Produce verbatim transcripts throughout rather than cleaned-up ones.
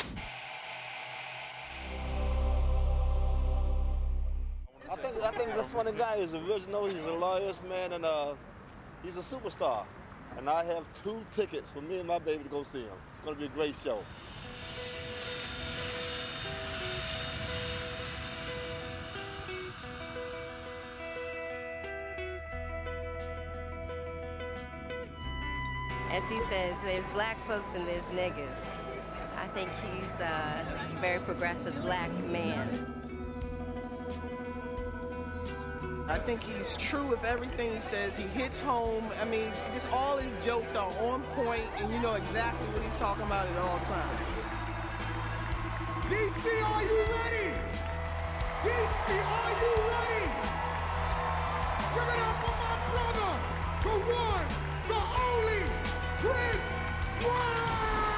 I think I think he's a funny guy. He's original. He's a loyalist man, and uh, he's a superstar. And I have two tickets for me and my baby to go see him. It's going to be a great show. As he says, there's black folks and there's niggas. I think he's a very progressive black man. I think he's true with everything he says. He hits home. I mean, just all his jokes are on point, and you know exactly what he's talking about at all times. D C, are you ready? D C, are you ready? Give it up for my brother, the one, the only, Chris Brown!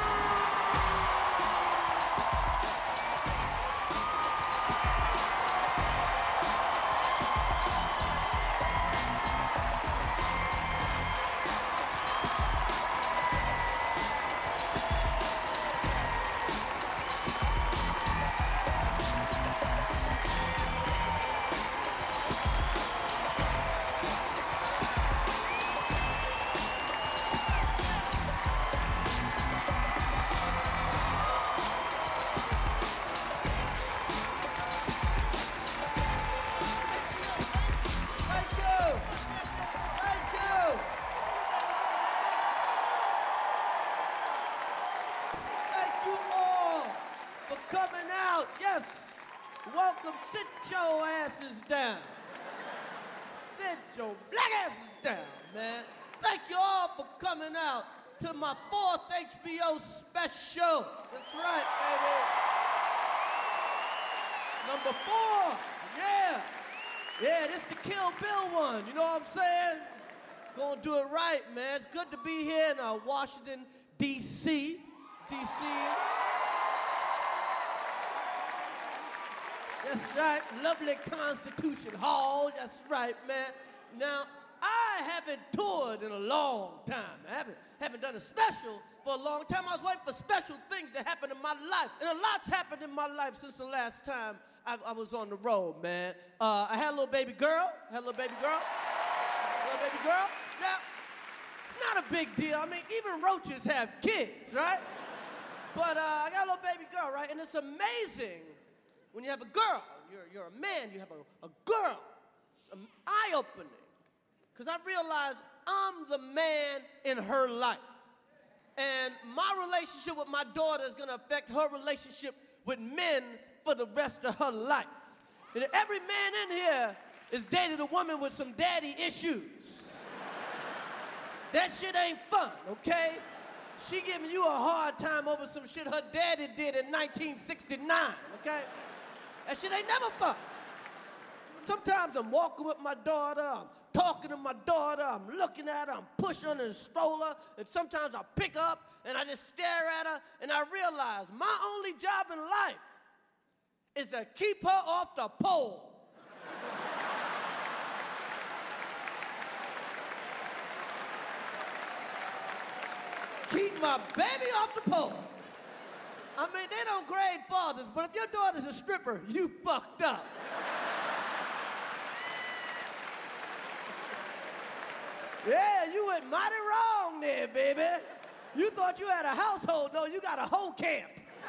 Welcome, sit your asses down. Sit your black asses down, man. Thank you all for coming out to my fourth H B O special. That's right, baby. Number four, yeah. Yeah, this the Kill Bill one, you know what I'm saying? Gonna do it right, man. It's good to be here in uh, Washington, D C D C That's right, lovely Constitution Hall. That's right, man. Now, I haven't toured in a long time. I haven't, haven't done a special for a long time. I was waiting for special things to happen in my life. And a lot's happened in my life since the last time I, I was on the road, man. Uh, I had a little baby girl. I had a little baby girl. A little baby girl. Now, it's not a big deal. I mean, even roaches have kids, right? But uh, I got a little baby girl, right? And it's amazing. When you have a girl, you're, you're a man, you have a, a girl. It's eye-opening. Because I realized I'm the man in her life. And my relationship with my daughter is going to affect her relationship with men for the rest of her life. And every man in here is dated a woman with some daddy issues. That shit ain't fun, okay? She giving you a hard time over some shit her daddy did in nineteen sixty-nine, okay? That shit ain't never fun. Sometimes I'm walking with my daughter, I'm talking to my daughter, I'm looking at her, I'm pushing her and stroller, and sometimes I pick up and I just stare at her and I realize my only job in life is to keep her off the pole. Keep my baby off the pole. I mean, they don't grade fathers, but if your daughter's a stripper, you fucked up. Yeah, you went mighty wrong there, baby. You thought you had a household. No, you got a whole camp.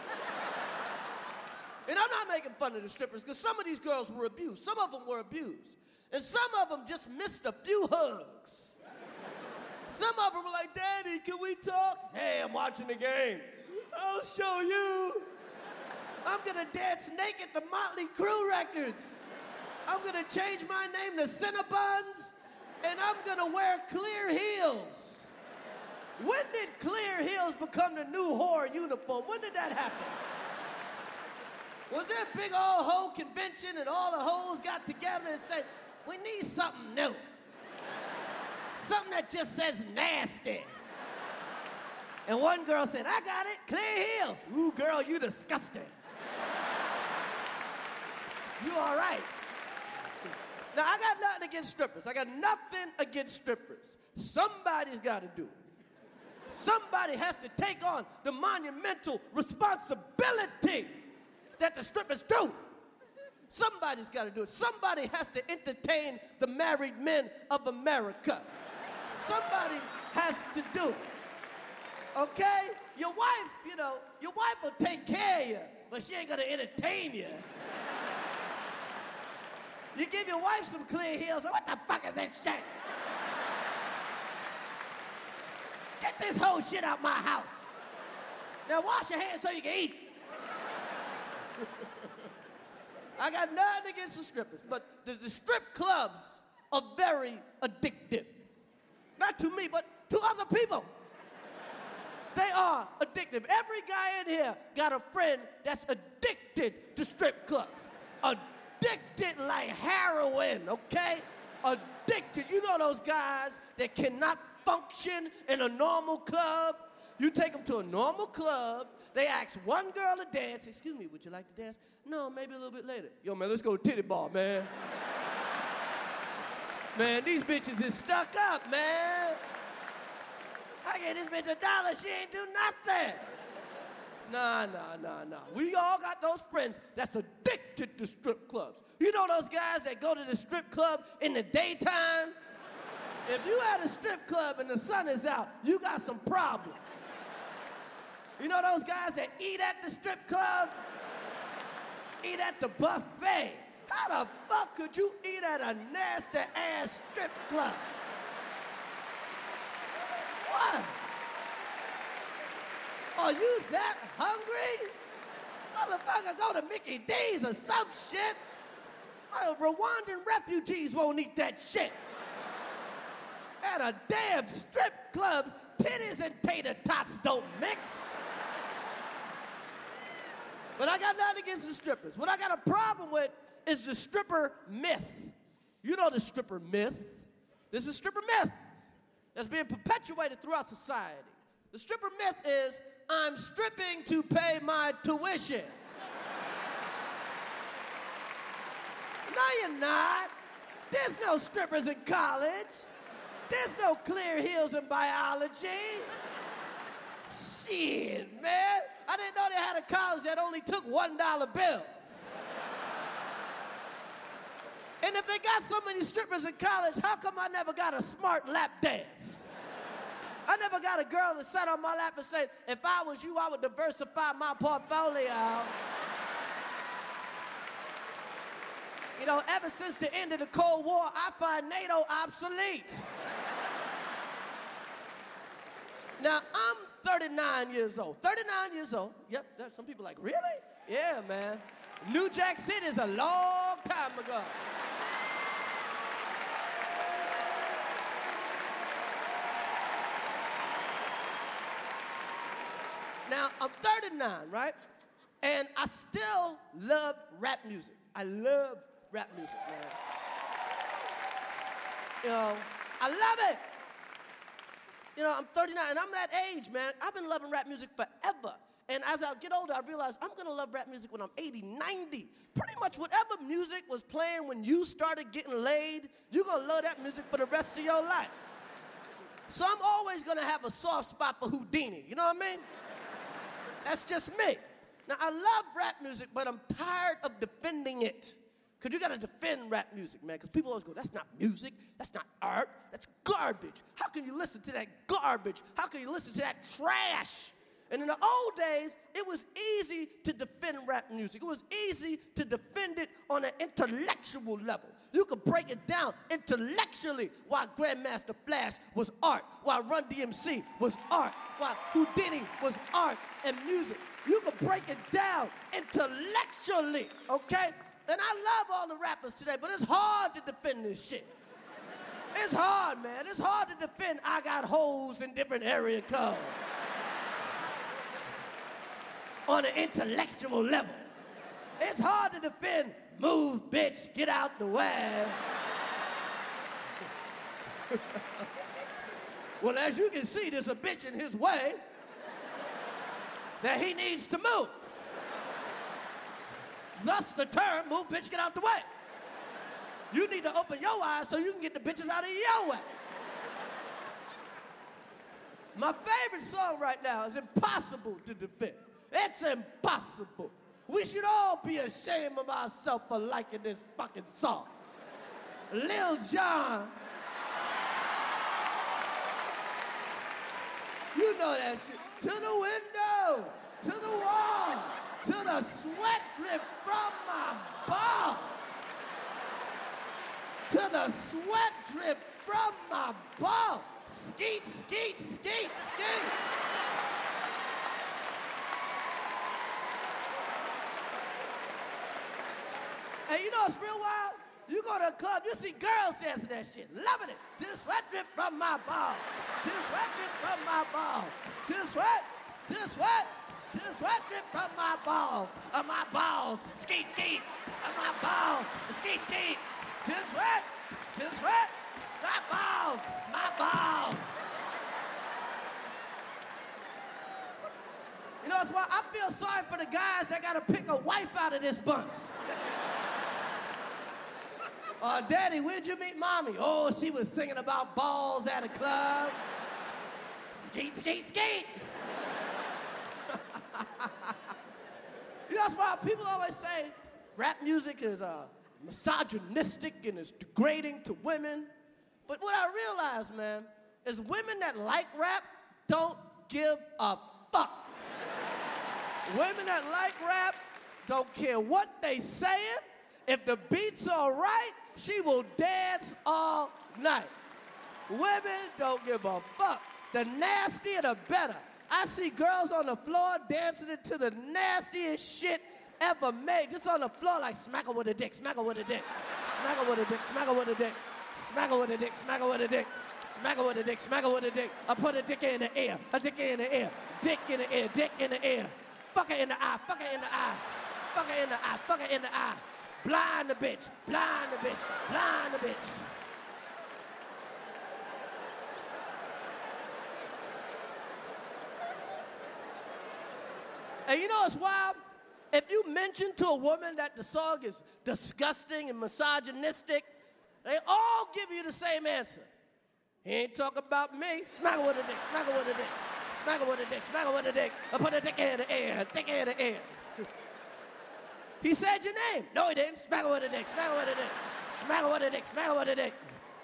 And I'm not making fun of the strippers, because some of these girls were abused. Some of them were abused. And some of them just missed a few hugs. Some of them were like, Daddy, can we talk? Hey, I'm watching the game. I'll show you. I'm gonna dance naked to Motley Crue records. I'm gonna change my name to Cinnabons, and I'm gonna wear clear heels. When did clear heels become the new whore uniform? When did that happen? Was there a big old hoe convention and all the hoes got together and said, we need something new? Something that just says nasty. And one girl said, I got it, clear heels. Ooh, girl, you disgusting. You all right. Now, I got nothing against strippers. I got nothing against strippers. Somebody's got to do it. Somebody has to take on the monumental responsibility that the strippers do. Somebody's got to do it. Somebody has to entertain the married men of America. Somebody has to do it. Okay? Your wife, you know, your wife will take care of you, but she ain't gonna entertain you. You give your wife some clear heels, what the fuck is that shit? Get this whole shit out my house. Now wash your hands so you can eat. I got nothing against the strippers, but the, the strip clubs are very addictive. Not to me, but to other people. They are addictive. Every guy in here got a friend that's addicted to strip clubs. Addicted like heroin, okay? Addicted. You know those guys that cannot function in a normal club? You take them to a normal club, they ask one girl to dance. Excuse me, would you like to dance? No, maybe a little bit later. Yo, man, let's go titty bar, man. Man, these bitches is stuck up, man. I gave this bitch a dollar, she ain't do nothing. Nah, nah, nah, nah. We all got those friends that's addicted to strip clubs. You know those guys that go to the strip club in the daytime? If you at a strip club and the sun is out, you got some problems. You know those guys that eat at the strip club? Eat at the buffet. How the fuck could you eat at a nasty-ass strip club? What? Are you that hungry? Motherfucker, go to Mickey D's or some shit. Oh, Rwandan refugees won't eat that shit. At a damn strip club, titties and tater tots don't mix. But I got nothing against the strippers. What I got a problem with is the stripper myth. You know the stripper myth. This is stripper myth that's being perpetuated throughout society. The stripper myth is, I'm stripping to pay my tuition. No, you're not. There's no strippers in college. There's no clear heels in biology. Shit, man. I didn't know they had a college that only took one dollar bills. And if they got so many strippers in college, how come I never got a smart lap dance? I never got a girl to sit on my lap and say, if I was you, I would diversify my portfolio. You know, ever since the end of the Cold War, I find NATO obsolete. Now, I'm thirty-nine years old. thirty-nine years old. Yep, there's some people like, really? Yeah, man. New Jack City is a long time ago. Now, I'm thirty-nine, right? And I still love rap music. I love rap music, man. You know, I love it. You know, I'm thirty-nine, and I'm that age, man. I've been loving rap music forever. And as I get older, I realize I'm going to love rap music when I'm eighty, ninety. Pretty much whatever music was playing when you started getting laid, you're going to love that music for the rest of your life. So I'm always going to have a soft spot for Houdini. You know what I mean? That's just me. Now, I love rap music, but I'm tired of defending it. Because you got to defend rap music, man. Because people always go, that's not music. That's not art. That's garbage. How can you listen to that garbage? How can you listen to that trash? And in the old days, it was easy to defend rap music. It was easy to defend it on an intellectual level. You could break it down intellectually why Grandmaster Flash was art, why Run D M C was art, why Houdini was art and music. You could break it down intellectually, okay? And I love all the rappers today, but it's hard to defend this shit. It's hard, man. It's hard to defend I got hoes in different area codes on an intellectual level. It's hard to defend move, bitch, get out the way. Well, as you can see, there's a bitch in his way that he needs to move. Thus the term, move, bitch, get out the way. You need to open your eyes so you can get the bitches out of your way. My favorite song right now is Impossible to Defend. It's impossible. We should all be ashamed of ourselves for liking this fucking song. Lil Jon. You know that shit. To the window, to the wall, to the sweat drip from my balls. To the sweat drip from my balls. Skeet, skeet, skeet, skeet. And you know what's real wild? You go to a club, you see girls dancing that shit, loving it. To the sweat drip from my balls. To the sweat drip from my balls. To the sweat, to the sweat, to the sweat drip from my balls. Of my balls. Skeet, skeet. Of my balls. Skeet, skeet. To the sweat, to the sweat. My balls. My balls. You know, that's why I feel sorry for the guys that gotta pick a wife out of this bunch. Uh, Daddy, where'd you meet Mommy? Oh, she was singing about balls at a club. Skeet, skeet, skeet. You know, that's why people always say rap music is uh, misogynistic and it's degrading to women. But what I realize, man, is women that like rap don't give a fuck. Women that like rap don't care what they saying. If the beat's all right, she will dance all night. Women don't give a fuck. The nastier, the better. I see girls on the floor dancing to the nastiest shit ever made. Just on the floor like smack her with a dick, smack her with a dick. Smack her with a dick, smack her with a dick. Smack her with a dick, smack her with a dick. Smack her with a dick, smack her with a dick. I put a dick in the air, a dick in the air. Dick in the air, dick in the air. Fuck her in the eye, fuck her in the eye. Fuck her in the eye, fuck her in the eye. Blind the bitch, blind the bitch, blind the bitch. And you know what's wild? If you mention to a woman that the song is disgusting and misogynistic, they all give you the same answer. He ain't talking about me. Smack her with a dick, smack her with a dick. Smack her with a dick, smack her with a dick. I put a dick in the air, dick in the air. He said your name. No, he didn't. Smack her with a dick, smack her with a dick. Smack her with a dick, smack her with a dick.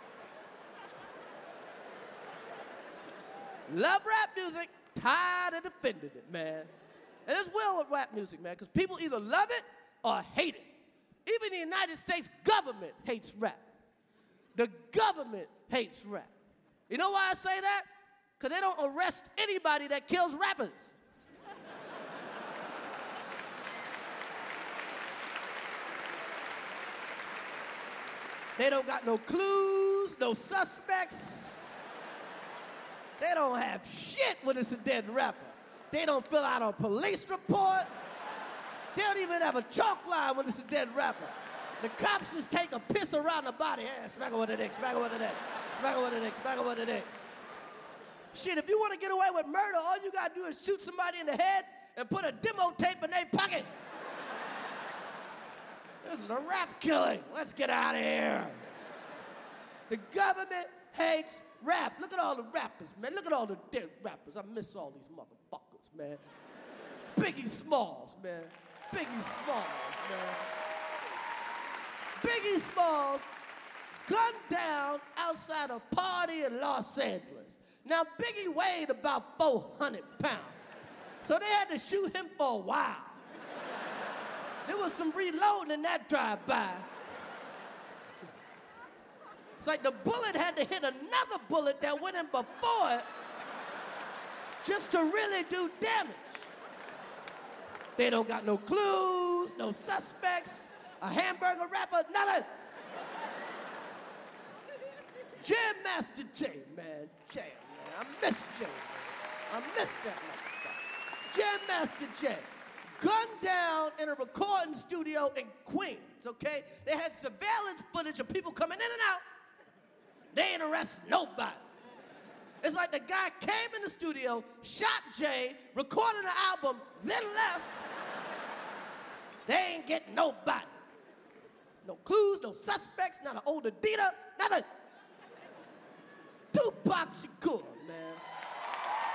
Love rap music, tired of defending it, man. And it's well with rap music, man, because people either love it or hate it. Even the United States government hates rap. The government hates rap. You know why I say that? Because they don't arrest anybody that kills rappers. They don't got no clues, no suspects. They don't have shit when it's a dead rapper. They don't fill out a police report. They don't even have a chalk line when it's a dead rapper. The cops just take a piss around the body. Yeah, smack her with a dick, smack her with a dick. Smack her with a dick, smack her with a dick. Shit, if you want to get away with murder, all you got to do is shoot somebody in the head and put a demo tape in their pocket. This is a rap killing. Let's get out of here. The government hates rap. Look at all the rappers, man. Look at all the dead rappers. I miss all these motherfuckers, man. Biggie Smalls, man. Biggie Smalls, man. Biggie Smalls gunned down outside a party in Los Angeles. Now, Biggie weighed about four hundred pounds. So they had to shoot him for a while. There was some reloading in that drive-by. It's like the bullet had to hit another bullet that went in before it just to really do damage. They don't got no clues, no suspects, a hamburger wrapper, nothing. Jam Master Jay, man, Jay, man. I miss Jay, man. I miss that motherfucker. Jam Master Jay. Gunned down in a recording studio in Queens, okay? They had surveillance footage of people coming in and out. They ain't arrest nobody. It's like the guy came in the studio, shot Jay, recorded an album, then left. They ain't getting nobody. No clues, no suspects, not an old Adidas, nothing. Tupac Shakur, man.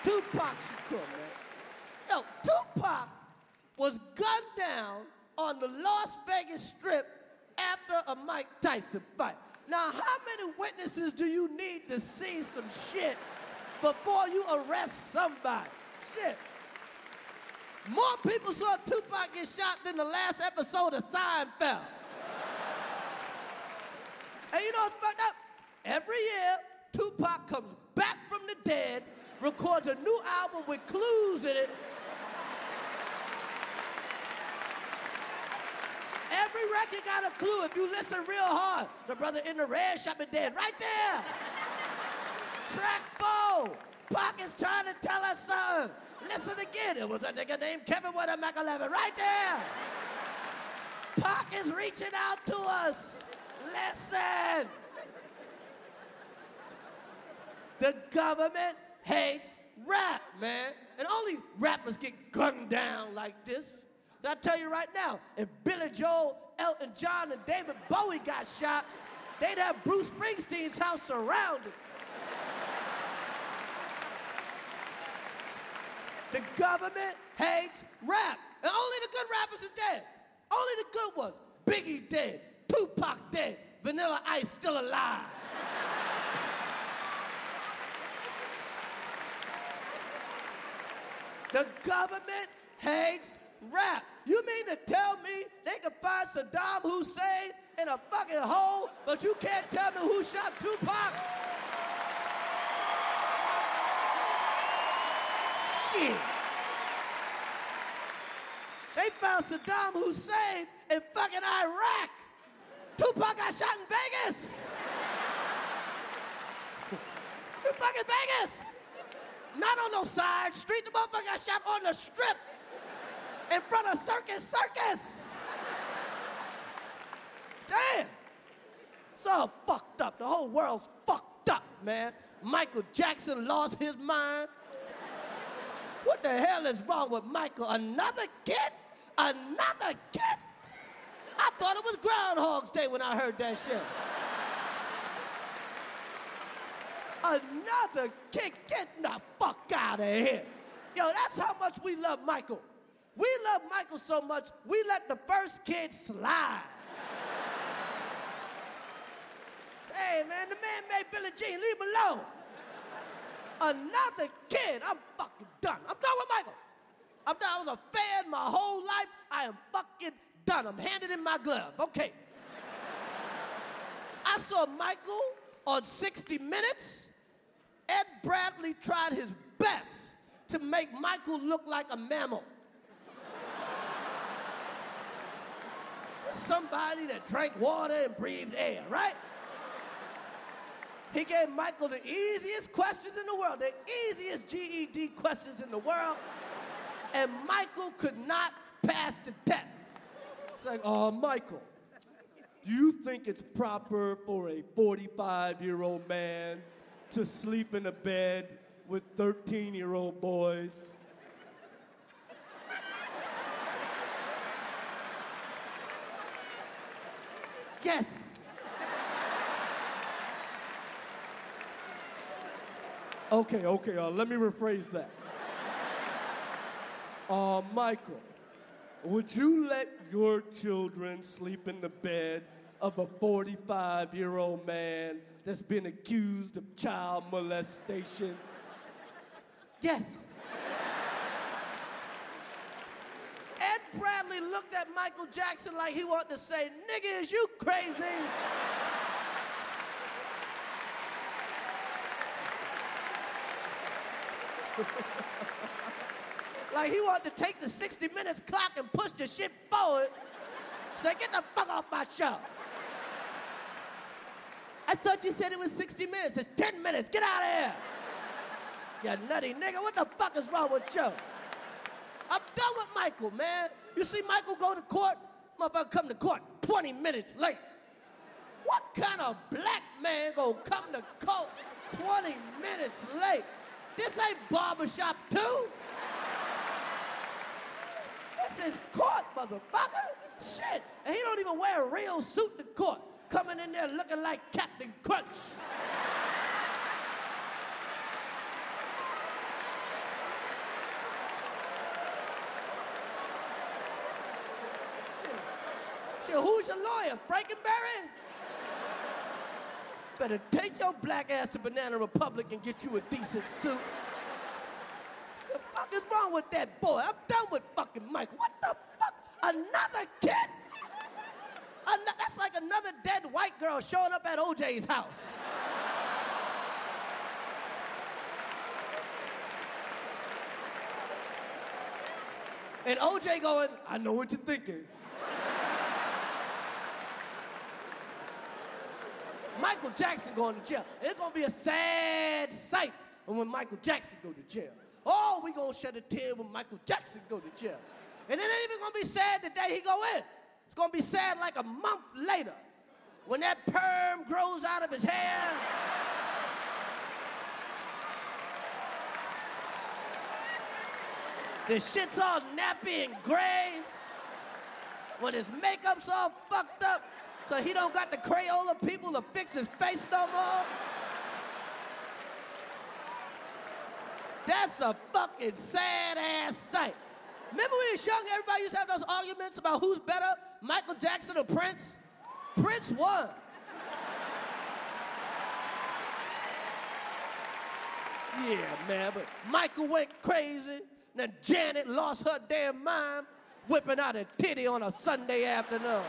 Tupac Shakur, man. Yo, Tupac was gunned down on the Las Vegas Strip after a Mike Tyson fight. Now, how many witnesses do you need to see some shit before you arrest somebody? Shit. More people saw Tupac get shot than the last episode of Seinfeld. And you know what's fucked up? Every year, Tupac comes back from the dead, records a new album with clues in it. Every record got a clue if you listen real hard. The brother in the red shot me dead, right there. Track four. Pac is trying to tell us something. Listen again. It was a nigga named Kevin with a Mac eleven, right there. Pac is reaching out to us. Listen. The government hates rap, man. And only rappers get gunned down like this. I tell you right now, if Billy Joel, Elton John, and David Bowie got shot, they'd have Bruce Springsteen's house surrounded. The government hates rap. And only the good rappers are dead. Only the good ones. Biggie dead. Tupac dead. Vanilla Ice still alive. The government hates rap. You mean to tell me they can find Saddam Hussein in a fucking hole, but you can't tell me who shot Tupac? Shit. They found Saddam Hussein in fucking Iraq. Tupac got shot in Vegas. In fucking Vegas. Not on no side street. The motherfucker got shot on the strip in front of Circus Circus. Damn. It's all fucked up. The whole world's fucked up, man. Michael Jackson lost his mind. What the hell is wrong with Michael? Another kid? Another kid? I thought it was Groundhog's Day when I heard that shit. Another kid? Get the fuck out of here. Yo, that's how much we love Michael. We love Michael so much, we let the first kid slide. Hey, man, the man made Billie Jean. Leave him alone. Another kid. I'm fucking done. I'm done with Michael. I'm done. I was a fan my whole life. I am fucking done. I'm handing in my glove. Okay. I saw Michael on sixty minutes. Ed Bradley tried his best to make Michael look like a mammal. Somebody that drank water and breathed air, right? He gave Michael the easiest questions in the world, the easiest G E D questions in the world, and Michael could not pass the test. It's like, oh, uh, Michael, do you think it's proper for a forty-five-year-old man to sleep in a bed with thirteen-year-old boys? Yes. Okay, okay, uh, let me rephrase that. Uh, Michael, would you let your children sleep in the bed of a forty-five-year-old man that's been accused of child molestation? Yes. Ed Bradley looked at Michael Jackson like he wanted to say, nigga, is you crazy? Like he wanted to take the sixty minutes clock and push the shit forward. Say, get the fuck off my show. I thought you said it was sixty minutes. It's ten minutes. Get out of here. You nutty nigga. What the fuck is wrong with you? I'm done with Michael, man. You see Michael go to court? Motherfucker come to court twenty minutes late. What kind of black man gonna come to court twenty minutes late? This ain't Barbershop two. This is court, motherfucker. Shit. And he don't even wear a real suit to court. Coming in there looking like Captain Crunch. Shit, who's your lawyer? Frankenberry? Better take your black ass to Banana Republic and get you a decent suit. The fuck is wrong with that boy? I'm done with fucking Mike. What the fuck? Another kid? An- that's like another dead white girl showing up at O J's house. And O J going, I know what you're thinking. Michael Jackson going to jail. It's going to be a sad sight when Michael Jackson go to jail. Oh, we going to shed a tear when Michael Jackson go to jail. And it ain't even going to be sad the day he go in. It's going to be sad like a month later when that perm grows out of his hair. The shit's all nappy and gray. When his makeup's all fucked up, so he don't got the Crayola people to fix his face no more. That's a fucking sad-ass sight. Remember when we was young, everybody used to have those arguments about who's better, Michael Jackson or Prince? Prince won. Yeah, man, but Michael went crazy. Then Janet lost her damn mind, whipping out a titty on a Sunday afternoon.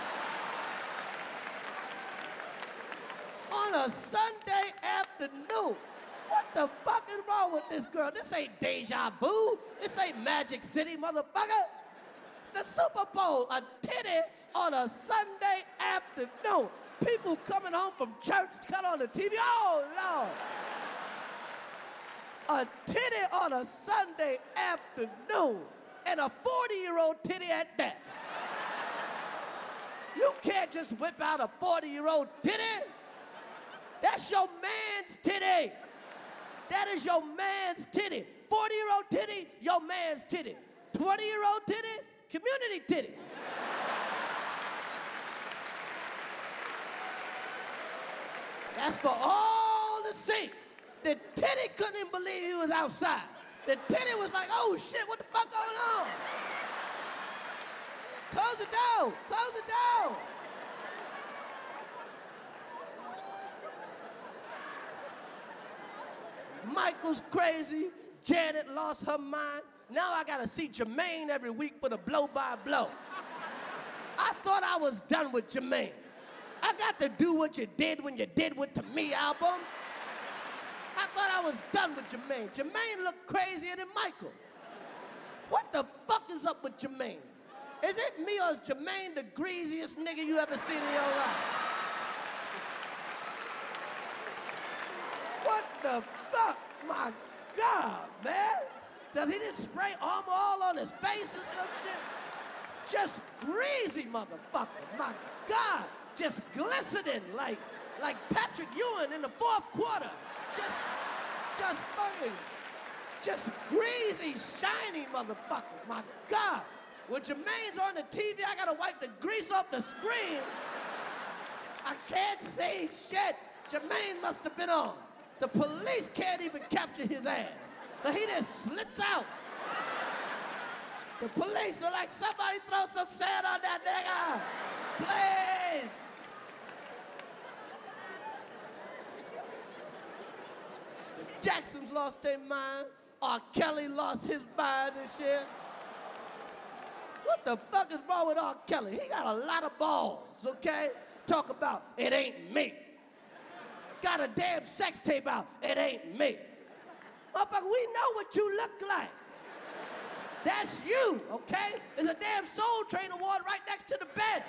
On a Sunday afternoon. What the fuck is wrong with this girl? This ain't Deja Vu. This ain't Magic City, motherfucker. It's a Super Bowl, a titty on a Sunday afternoon. People coming home from church cut on the T V. Oh, Lord. A titty on a Sunday afternoon, and a forty-year-old titty at that. You can't just whip out a forty-year-old titty. That's your man's titty. That is your man's titty. forty-year-old titty, your man's titty. twenty-year-old titty, community titty. That's for all to see. The titty couldn't even believe he was outside. The titty was like, oh shit, what the fuck going on? Close the door, close the door. Michael's crazy, Janet lost her mind. Now I gotta see Jermaine every week for the blow by blow. I thought I was done with Jermaine. I got to do what you did when you did with To Me album. I thought I was done with Jermaine. Jermaine looked crazier than Michael. What the fuck is up with Jermaine? Is it me or is Jermaine the greasiest nigga you ever seen in your life? What the fuck? My God, man. Does he just spray Armor All on his face or some shit? Just greasy motherfucker. My God. Just glistening like, like Patrick Ewing in the fourth quarter. Just, just fucking, just greasy, shiny motherfucker. My God. When Jermaine's on the T V, I gotta wipe the grease off the screen. I can't say shit. Jermaine must have been on. The police can't even capture his ass. So he just slips out. The police are like, somebody throw some sand on that nigga. Please. The Jacksons lost their mind. R. Kelly lost his mind and shit. What the fuck is wrong with R. Kelly? He got a lot of balls, okay? Talk about, it ain't me. Got a damn sex tape out, it ain't me. Motherfucker, we know what you look like. That's you, okay? There's a damn Soul Train award right next to the bed.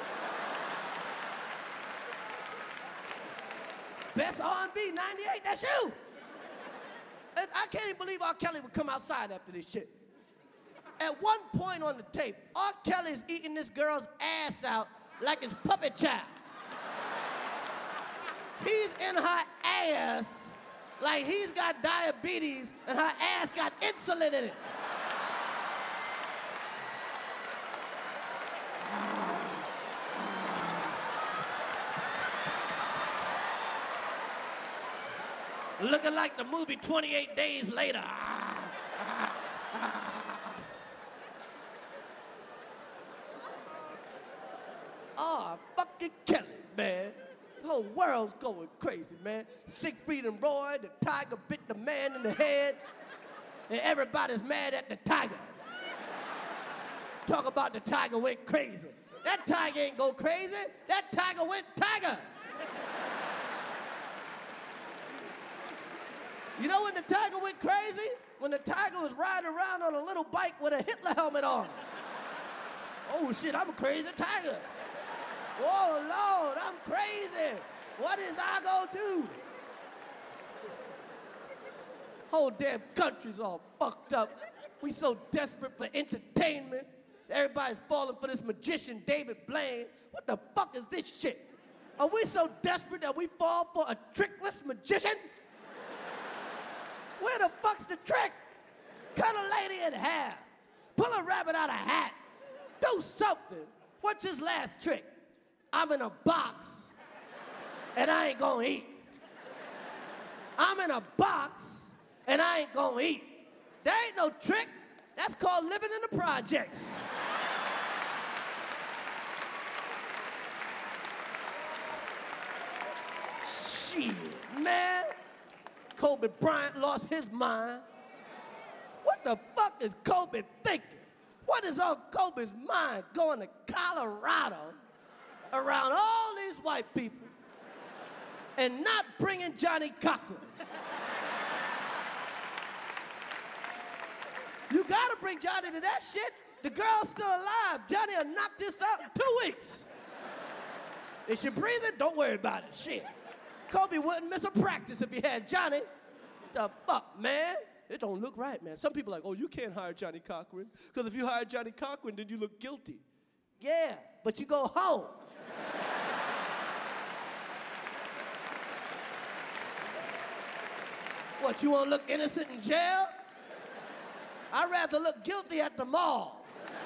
Best R and B ninety-eight, that's you. And I can't even believe R. Kelly would come outside after this shit. At one point on the tape, R. Kelly's eating this girl's ass out like it's puppet child. He's in her ass like he's got diabetes and her ass got insulin in it. Looking like the movie twenty-eight days later. fucking killing, man. The whole world's going crazy, man. Siegfried and Roy, the tiger bit the man in the head, and everybody's mad at the tiger. Talk about the tiger went crazy. That tiger ain't go crazy. That tiger went tiger. You know when the tiger went crazy? When the tiger was riding around on a little bike with a Hitler helmet on. Oh shit, I'm a crazy tiger. Whoa, Lord, I'm crazy. What is I gonna do? Whole damn country's all fucked up. We so desperate for entertainment. Everybody's falling for this magician, David Blaine. What the fuck is this shit? Are we so desperate that we fall for a trickless magician? Where the fuck's the trick? Cut a lady in half. Pull a rabbit out of a hat. Do something. What's his last trick? I'm in a box, and I ain't gonna eat. I'm in a box, and I ain't gonna eat. There ain't no trick. That's called living in the projects. Shit, man. Kobe Bryant lost his mind. What the fuck is Kobe thinking? What is on Kobe's mind going to Colorado around all these white people and not bringing Johnny Cochran? You gotta bring Johnny to that shit. The girl's still alive. Johnny will knock this out in two weeks. Is she breathing? Don't worry about it. Shit. Kobe wouldn't miss a practice if he had Johnny. The fuck, man? It don't look right, man. Some people are like, oh, you can't hire Johnny Cochran, because if you hire Johnny Cochran, then you look guilty. Yeah, but you go home. What, you want to look innocent in jail? I'd rather look guilty at the mall.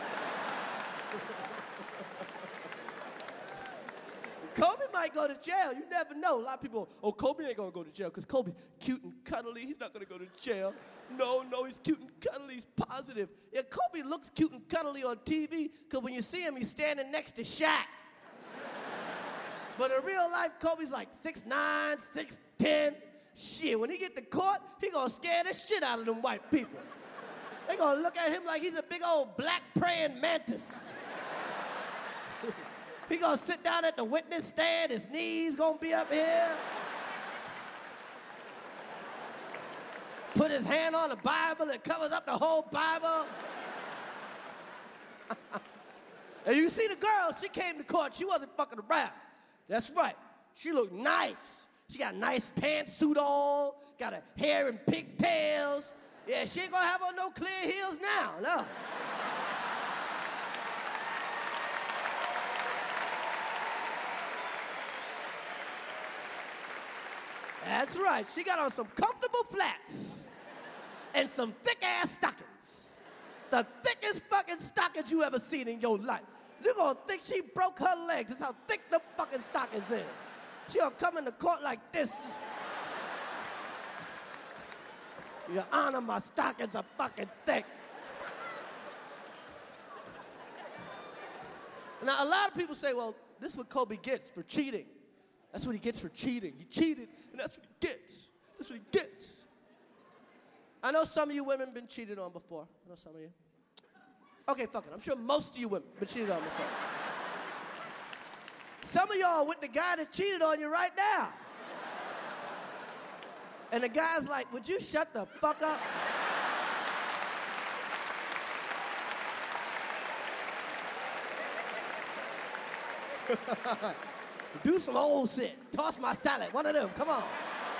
Kobe might go to jail. You never know. A lot of people, oh, Kobe ain't going to go to jail because Kobe's cute and cuddly. He's not going to go to jail. No, no, he's cute and cuddly. He's positive. Yeah, Kobe looks cute and cuddly on T V because when you see him, he's standing next to Shaq. But in real life, Kobe's like six nine, six ten. Shit, when he get to court, he going to scare the shit out of them white people. They going to look at him like he's a big old black praying mantis. He gonna sit down at the witness stand, his knees gonna be up here. Put his hand on the Bible, it covers up the whole Bible. And you see the girl, she came to court, she wasn't fucking around. That's right, she looked nice. She got a nice pantsuit on, got her hair in pigtails. Yeah, she ain't gonna have on no clear heels now, no. That's right. She got on some comfortable flats and some thick-ass stockings. The thickest fucking stockings you ever seen in your life. You're gonna think she broke her legs. That's how thick the fucking stockings is. She gonna come in the court like this. Your Honor, my stockings are fucking thick. Now, a lot of people say, well, this is what Kobe gets for cheating. That's what he gets for cheating. He cheated, and that's what he gets. That's what he gets. I know some of you women been cheated on before. I know some of you. Okay, fuck it. I'm sure most of you women been cheated on before. Some of y'all with the guy that cheated on you right now. And the guy's like, would you shut the fuck up? Do some old shit. Toss my salad. One of them. Come on.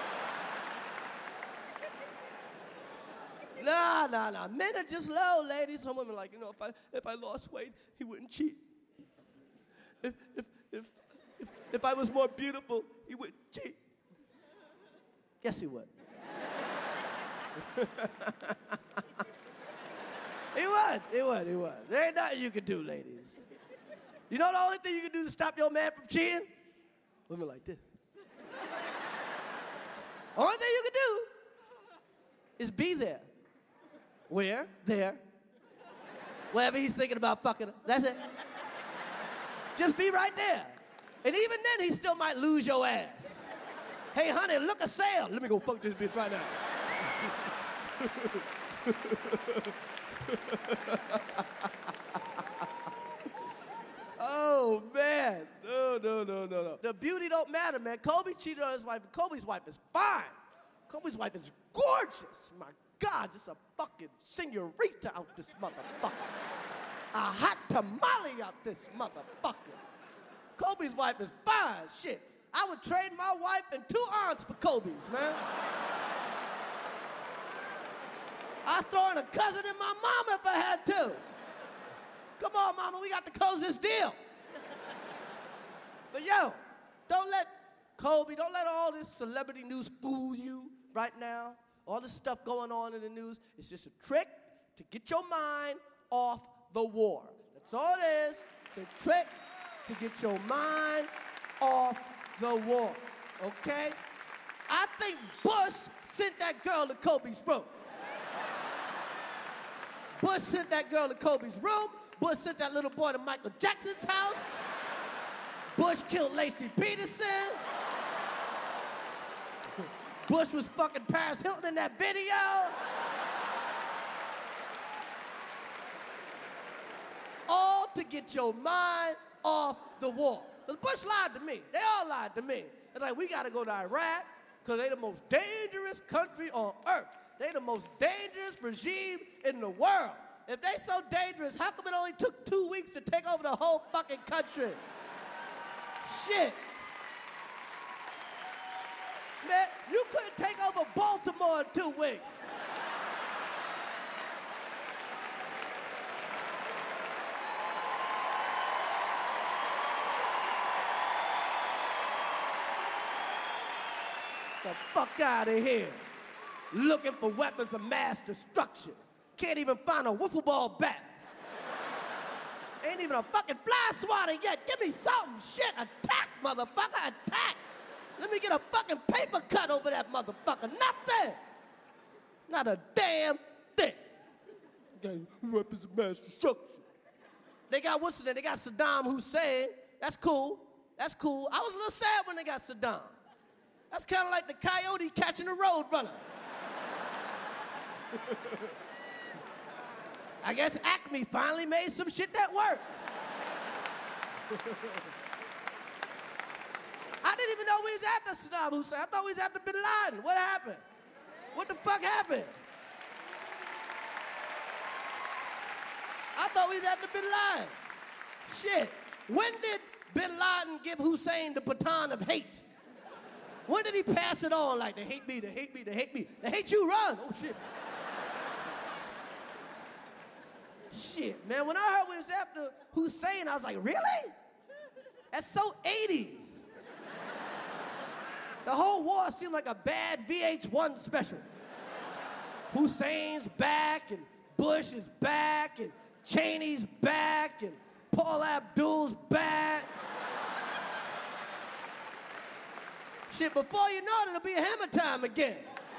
Nah, nah, nah. Men are just low, ladies. Some women are like, you know, if I if I lost weight, he wouldn't cheat. If if if if, if I was more beautiful, he wouldn't cheat. Yes, he would. He would. He would. He would. There ain't nothing you can do, ladies. You know the only thing you can do to stop your man from cheating? Women like this. Only thing you can do is be there. Where? There. Wherever he's thinking about fucking her. That's it. Just be right there. And even then, he still might lose your ass. Hey, honey, look a sail. Let me go fuck this bitch right now. Oh, man. No, no, no, no, no. The beauty don't matter, man. Kobe cheated on his wife. Kobe's wife is fine. Kobe's wife is gorgeous. My God, just a fucking senorita out this motherfucker. A hot tamale out this motherfucker. Kobe's wife is fine, shit. I would trade my wife and two aunts for Kobe's, man. I'd throw in a cousin and my mama if I had to. Come on, mama, we got to close this deal. But yo, don't let Kobe, don't let all this celebrity news fool you right now. All this stuff going on in the news, it's just a trick to get your mind off the war. That's all it is. It's a trick to get your mind off the war, okay? I think Bush sent that girl to Kobe's room. Bush sent that girl to Kobe's room. Bush sent that little boy to Michael Jackson's house. Bush killed Lacey Peterson. Bush was fucking Paris Hilton in that video. All to get your mind off the war. Because Bush lied to me. They all lied to me. They're like, we got to go to Iraq because they're the most dangerous country on earth. They're the most dangerous regime in the world. If they so dangerous, how come it only took two weeks to take over the whole fucking country? Shit. Man, you couldn't take over Baltimore in two weeks. The fuck out of here. Looking for weapons of mass destruction. Can't even find a wiffle ball bat. Ain't even a fucking fly swatter yet. Give me something. Shit, attack, motherfucker, attack. Let me get a fucking paper cut over that motherfucker. Nothing. Not a damn thing. They weapons of mass destruction. They got what's the They got Saddam Hussein. That's cool. That's cool. I was a little sad when they got Saddam. That's kind of like the coyote catching the road runner. I guess Acme finally made some shit that worked. I didn't even know we was at the Saddam Hussein. I thought we was at the Bin Laden. What happened? What the fuck happened? I thought we was at the Bin Laden. Shit. When did Bin Laden give Hussein the baton of hate? When did he pass it on? Like, they hate me, they hate me, they hate me. They hate you, run. Oh, shit. Shit, man, when I heard we was after Hussein, I was like, really? That's so eighties. The whole war seemed like a bad V H one special. Hussein's back, and Bush is back, and Cheney's back, and Paul Abdul's back. Shit, before you know it, it'll be hammer time again.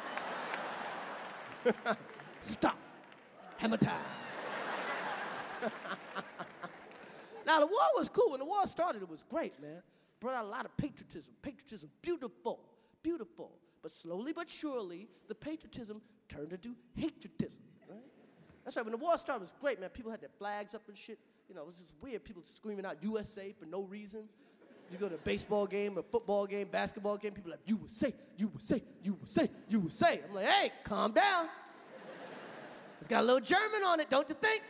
Stop. Hammer time. Now, the war was cool. When the war started, it was great, man. Brought out a lot of patriotism. Patriotism, beautiful, beautiful. But slowly but surely, the patriotism turned into hatriotism, right? That's right. When the war started, it was great, man. People had their flags up and shit. You know, it was just weird. People screaming out U S A for no reason. You go to a baseball game, a football game, basketball game, people are like, U S A, U S A, U S A, U S A. I'm like, hey, calm down. It's got a little German on it, don't you think?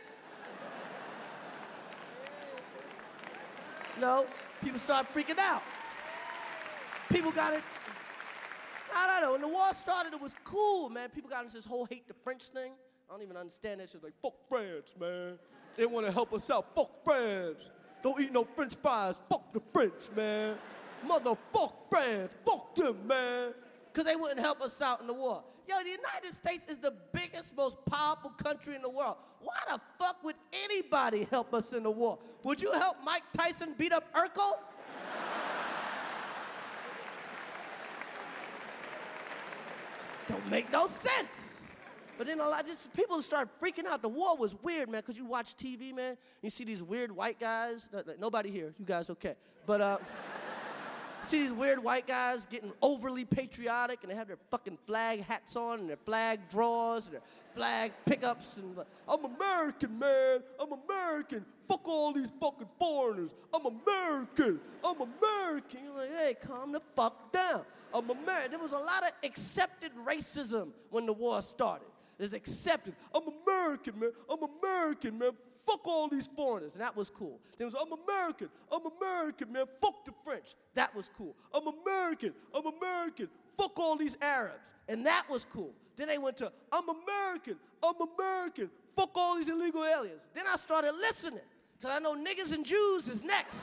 No, people start freaking out. People got it. I don't know. When the war started, it was cool, man. People got into this whole hate the French thing. I don't even understand that shit. Like, fuck France, man. They want to help us out. Fuck France. Don't eat no French fries. Fuck the French, man. Motherfuck France. Fuck them, man. Because they wouldn't help us out in the war. Yo, the United States is the biggest, most powerful country in the world. Why the fuck would anybody help us in the war? Would you help Mike Tyson beat up Urkel? Don't make no sense. But then a lot of this, people start freaking out. The war was weird, man, because you watch T V, man. You see these weird white guys. Nobody here. You guys okay. But, uh... See these weird white guys getting overly patriotic, and they have their fucking flag hats on, and their flag drawers, and their flag pickups, and like, I'm American, man. I'm American. Fuck all these fucking foreigners. I'm American. I'm American. You're like, hey, calm the fuck down. I'm American. There was a lot of accepted racism when the war started. There's accepted. I'm American, man. I'm American, man. Fuck all these foreigners. And that was cool. There was, I'm American. I'm American, man. Fuck the French. That was cool. I'm American. I'm American. Fuck all these Arabs. And that was cool. Then they went to, I'm American. I'm American. Fuck all these illegal aliens. Then I started listening, because I know niggas and Jews is next.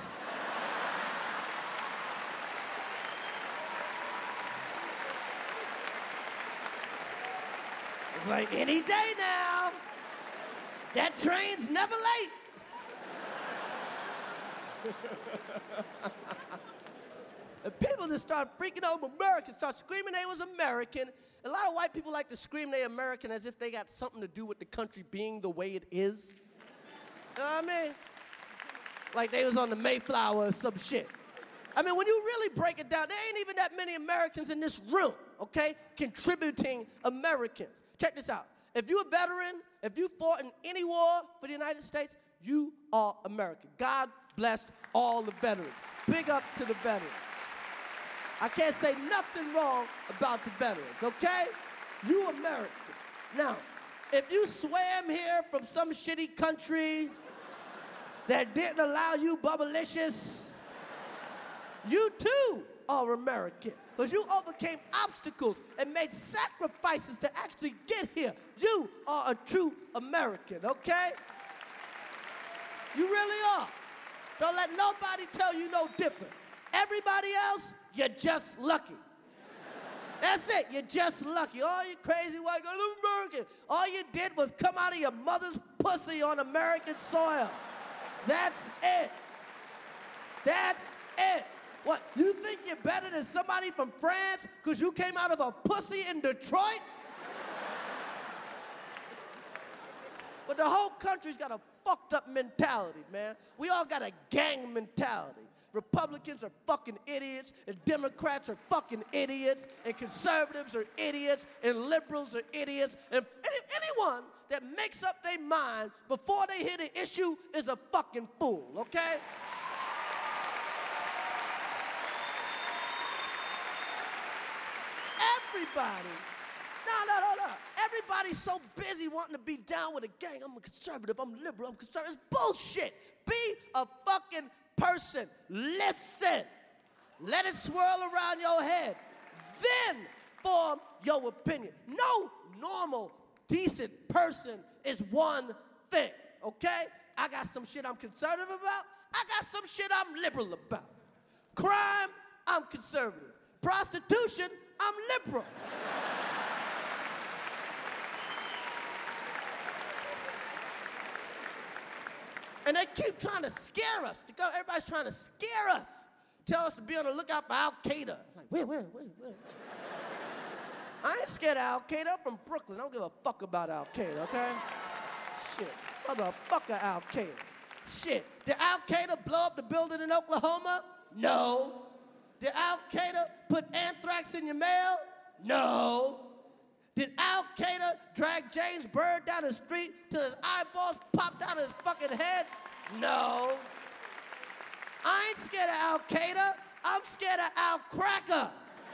It's like any day now. That train's never late. And people just start freaking out Americans, start screaming they was American. A lot of white people like to scream they American as if they got something to do with the country being the way it is. You know what I mean? Like they was on the Mayflower or some shit. I mean, when you really break it down, there ain't even that many Americans in this room, okay, contributing Americans. Check this out. If you're a veteran, if you fought in any war for the United States, you are American. God bless all the veterans. Big up to the veterans. I can't say nothing wrong about the veterans, okay? You American. Now, if you swam here from some shitty country that didn't allow you bubblicious, you too are American. Because you overcame obstacles and made sacrifices to actually get here. You are a true American, okay? You really are. Don't let nobody tell you no different. Everybody else, you're just lucky. That's it, you're just lucky. All you crazy white guys, I'm American. All you did was come out of your mother's pussy on American soil. That's it. That's it. What, you think you're better than somebody from France because you came out of a pussy in Detroit? But the whole country's got a fucked up mentality, man. We all got a gang mentality. Republicans are fucking idiots, and Democrats are fucking idiots, and conservatives are idiots, and liberals are idiots, and any, anyone that makes up their mind before they hit an issue is a fucking fool, okay? Everybody. No, no, no, no. Everybody's so busy wanting to be down with a gang. I'm a conservative, I'm liberal, I'm conservative. It's bullshit. Be a fucking person. Listen. Let it swirl around your head. Then form your opinion. No normal, decent person is one thing, okay? I got some shit I'm conservative about. I got some shit I'm liberal about. Crime, I'm conservative. Prostitution, I'm liberal. And they keep trying to scare us. Everybody's trying to scare us. Tell us to be on the lookout for Al-Qaeda. Like, where, where, where, where? I ain't scared of Al-Qaeda. I'm from Brooklyn. I don't give a fuck about Al-Qaeda, okay? Shit. Motherfucker Al-Qaeda. Shit. Did Al-Qaeda blow up the building in Oklahoma? No. Did Al-Qaeda put anthrax in your mail? No. Did Al-Qaeda drag James Byrd down the street till his eyeballs popped out of his fucking head? No. I ain't scared of Al-Qaeda. I'm scared of Al-Cracker.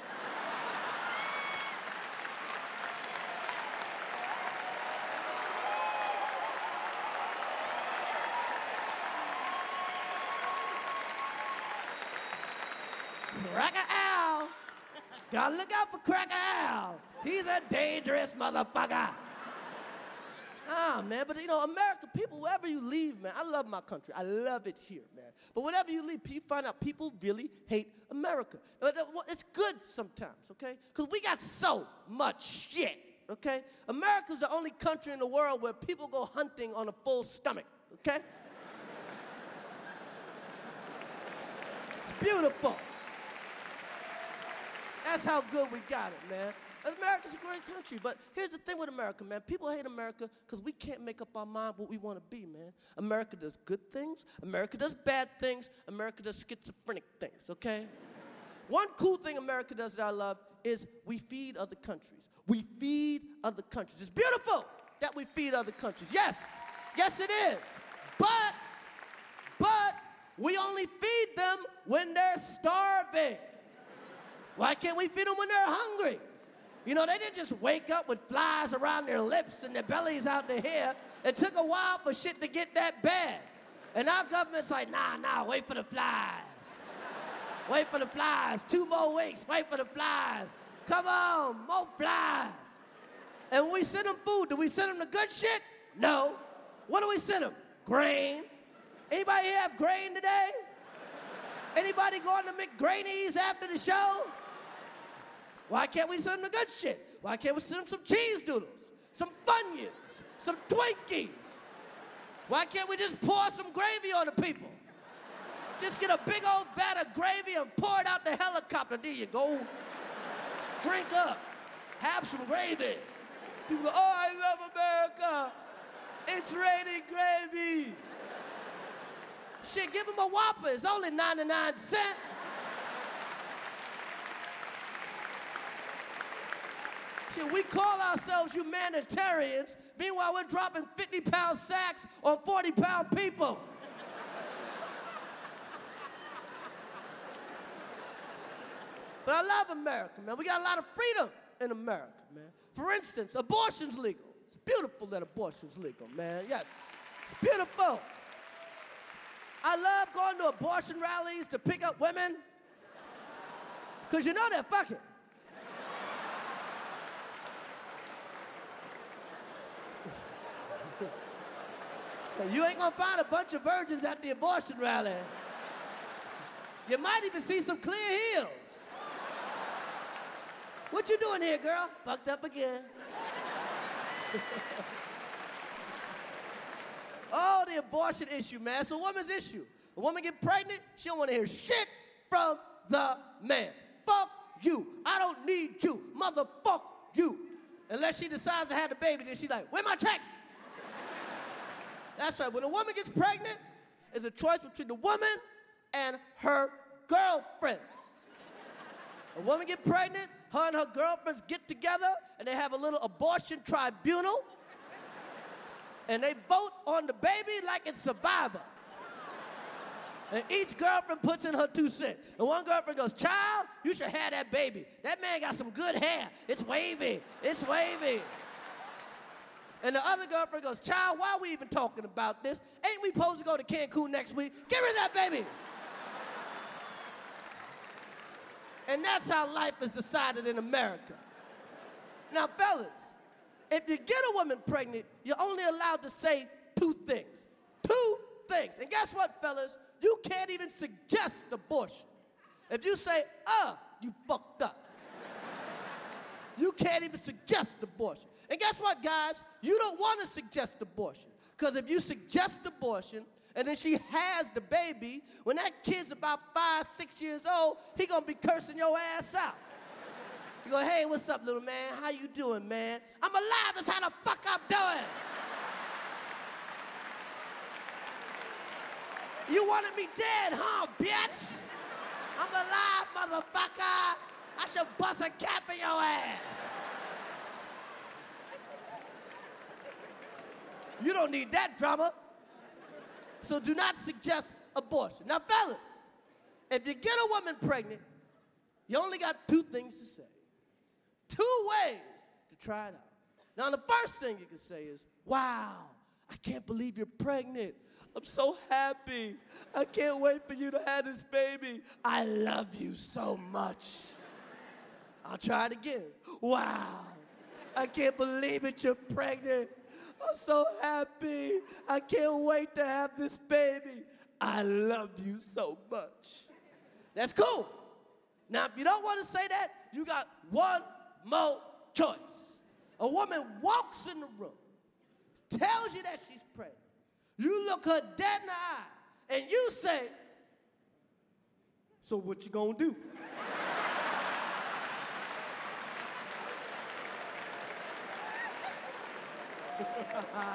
Cracker Al. Gotta look out for Cracker Al. He's a dangerous motherfucker. Ah, man, but you know, America, people, wherever you leave, man, I love my country. I love it here, man. But whenever you leave, you find out people really hate America. It's good sometimes, okay? Because we got so much shit, okay? America's the only country in the world where people go hunting on a full stomach, okay? It's beautiful. That's how good we got it, man. America's a great country, but here's the thing with America, man. People hate America because we can't make up our mind what we want to be, man. America does good things. America does bad things. America does schizophrenic things, okay? One cool thing America does that I love is we feed other countries. We feed other countries. It's beautiful that we feed other countries. Yes, yes it is. But, but we only feed them when they're starving. Why can't we feed them when they're hungry? You know, they didn't just wake up with flies around their lips and their bellies out their hair. It took a while for shit to get that bad. And our government's like, nah, nah, wait for the flies. Wait for the flies. Two more weeks, wait for the flies. Come on, more flies. And when we send them food, do we send them the good shit? No. What do we send them? Grain. Anybody here have grain today? Anybody going to McGrainies after the show? Why can't we send them the good shit? Why can't we send them some cheese doodles, some Funyuns, some Twinkies? Why can't we just pour some gravy on the people? Just get a big old vat of gravy and pour it out the helicopter. There you go. Drink up. Have some gravy. People go, oh, I love America. It's raining gravy. Shit, give them a Whopper. It's only ninety-nine cents. Shit, we call ourselves humanitarians. Meanwhile, we're dropping fifty pound sacks on forty pound people. But I love America, man. We got a lot of freedom in America, man. For instance, abortion's legal. It's beautiful that abortion's legal, man. Yes, it's beautiful. I love going to abortion rallies to pick up women. Because you know they're fucking. So you ain't gonna find a bunch of virgins at the abortion rally. You might even see some clear heels. What you doing here, girl? Fucked up again. Oh, the abortion issue, man. It's a woman's issue. A woman get pregnant, she don't want to hear shit from the man. Fuck you. I don't need you. Motherfuck you. Unless she decides to have the baby, then she's like, where my check? That's right. When a woman gets pregnant, it's a choice between the woman and her girlfriends. A woman gets pregnant, her and her girlfriends get together, and they have a little abortion tribunal, and they vote on the baby like it's Survivor. And each girlfriend puts in her two cents. And one girlfriend goes, child, you should have that baby. That man got some good hair. It's wavy. It's wavy. And the other girlfriend goes, child, why are we even talking about this? Ain't we supposed to go to Cancun next week? Get rid of that baby. And that's how life is decided in America. Now, fellas, if you get a woman pregnant, you're only allowed to say two things. Two things. And guess what, fellas? You can't even suggest abortion. If you say, uh, you fucked up. You can't even suggest abortion. And guess what, guys? You don't want to suggest abortion. Because if you suggest abortion, and then she has the baby, when that kid's about five, six years old, he gonna be cursing your ass out. You go, hey, what's up, little man? How you doing, man? I'm alive, that's how the fuck I'm doing. You wanted me dead, huh, bitch? I'm alive, motherfucker. I should bust a cap in your ass. You don't need that drama. So do not suggest abortion. Now, fellas, if you get a woman pregnant, you only got two things to say. Two ways to try it out. Now, the first thing you can say is, wow, I can't believe you're pregnant. I'm so happy. I can't wait for you to have this baby. I love you so much. I'll try it again. Wow, I can't believe it, you're pregnant. I'm so happy. I can't wait to have this baby. I love you so much. That's cool. Now, if you don't want to say that, you got one more choice. A woman walks in the room, tells you that she's pregnant. You look her dead in the eye, and you say, so what you gonna do?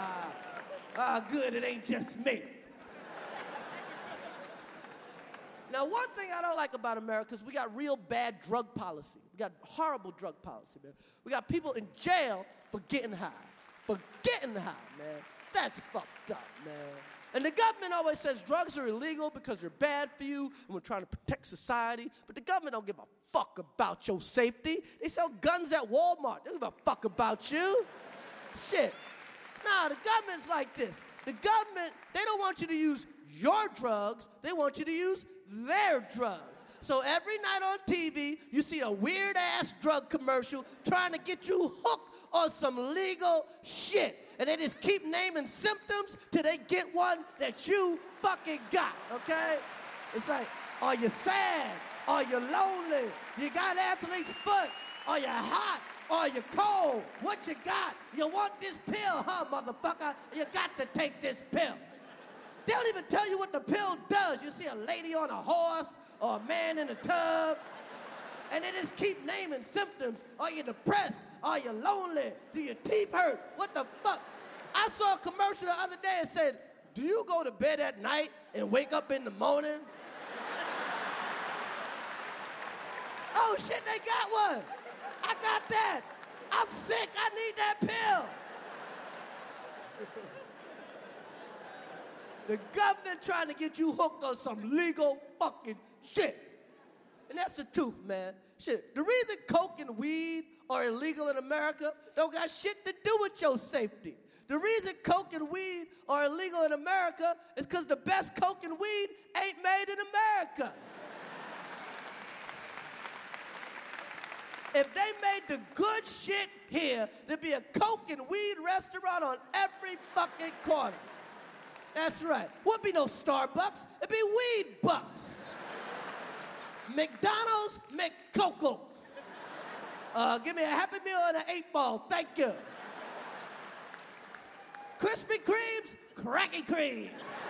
Ah, good, it ain't just me. Now, one thing I don't like about America is we got real bad drug policy. We got horrible drug policy, man. We got people in jail for getting high. For getting high, man. That's fucked up, man. And the government always says drugs are illegal because they're bad for you and we're trying to protect society. But the government don't give a fuck about your safety. They sell guns at Walmart. They don't give a fuck about you. Shit. Nah, the government's like this. The government, they don't want you to use your drugs. They want you to use their drugs. So every night on T V, you see a weird-ass drug commercial trying to get you hooked on some legal shit. And they just keep naming symptoms till they get one that you fucking got, okay? It's like, are you sad? Are you lonely? You got athlete's foot? Are you hot? Are you cold? What you got? You want this pill, huh, motherfucker? You got to take this pill. They don't even tell you what the pill does. You see a lady on a horse or a man in a tub, and they just keep naming symptoms. Are you depressed? Are you lonely? Do your teeth hurt? What the fuck? I saw a commercial the other day that said, do you go to bed at night and wake up in the morning? Oh shit, they got one. I got that. I'm sick, I need that pill. The government trying to get you hooked on some legal fucking shit. And that's the truth, man. Shit, the reason coke and weed are illegal in America don't got shit to do with your safety. The reason coke and weed are illegal in America is because the best coke and weed ain't made in America. If they made the good shit here, there'd be a coke and weed restaurant on every fucking corner. That's right. Wouldn't be no Starbucks. It'd be Weed Bucks. McDonald's McCocos. Uh, give me a Happy Meal and an eight ball. Thank you. Krispy Kreme's Cracky Kreme.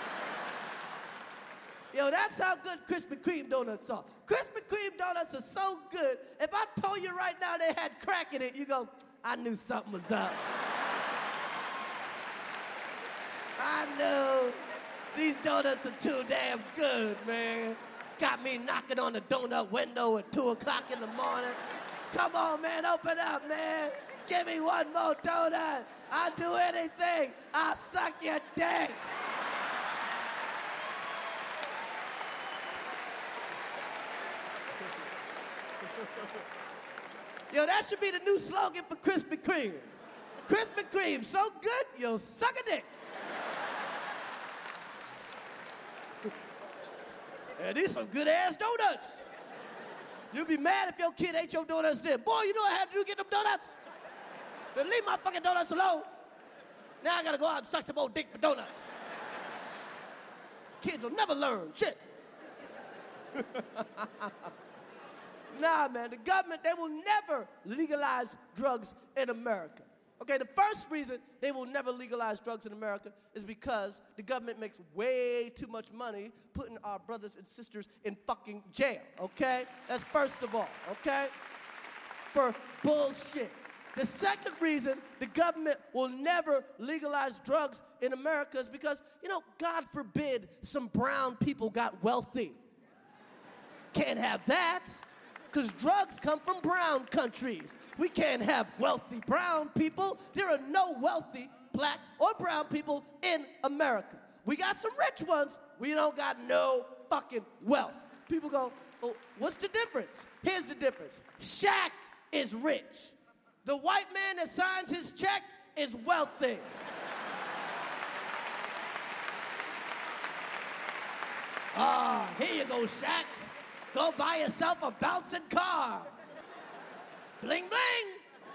Yo, that's how good Krispy Kreme donuts are. Krispy Kreme donuts are so good, if I told you right now they had crack in it, you go, I knew something was up. I knew these donuts are too damn good, man. Got me knocking on the donut window at two o'clock in the morning. Come on, man, open up, man. Give me one more donut. I'll do anything. I'll suck your dick. Yo, that should be the new slogan for Krispy Kreme. Krispy Kreme, so good, you'll suck a dick. And these some good-ass donuts. You'll be mad if your kid ate your donuts then. Boy, you know what I had to do to get them donuts? Then leave my fucking donuts alone. Now I gotta go out and suck some old dick for donuts. Kids will never learn shit. Nah, man, the government, they will never legalize drugs in America. Okay, the first reason they will never legalize drugs in America is because the government makes way too much money putting our brothers and sisters in fucking jail, okay? That's first of all, okay? For bullshit. The second reason the government will never legalize drugs in America is because, you know, God forbid some brown people got wealthy. Can't have that. Because drugs come from brown countries. We can't have wealthy brown people. There are no wealthy black or brown people in America. We got some rich ones. We don't got no fucking wealth. People go, well, what's the difference? Here's the difference. Shaq is rich. The white man that signs his check is wealthy. Ah, here you go, Shaq. Go buy yourself a bouncing car. Bling, bling.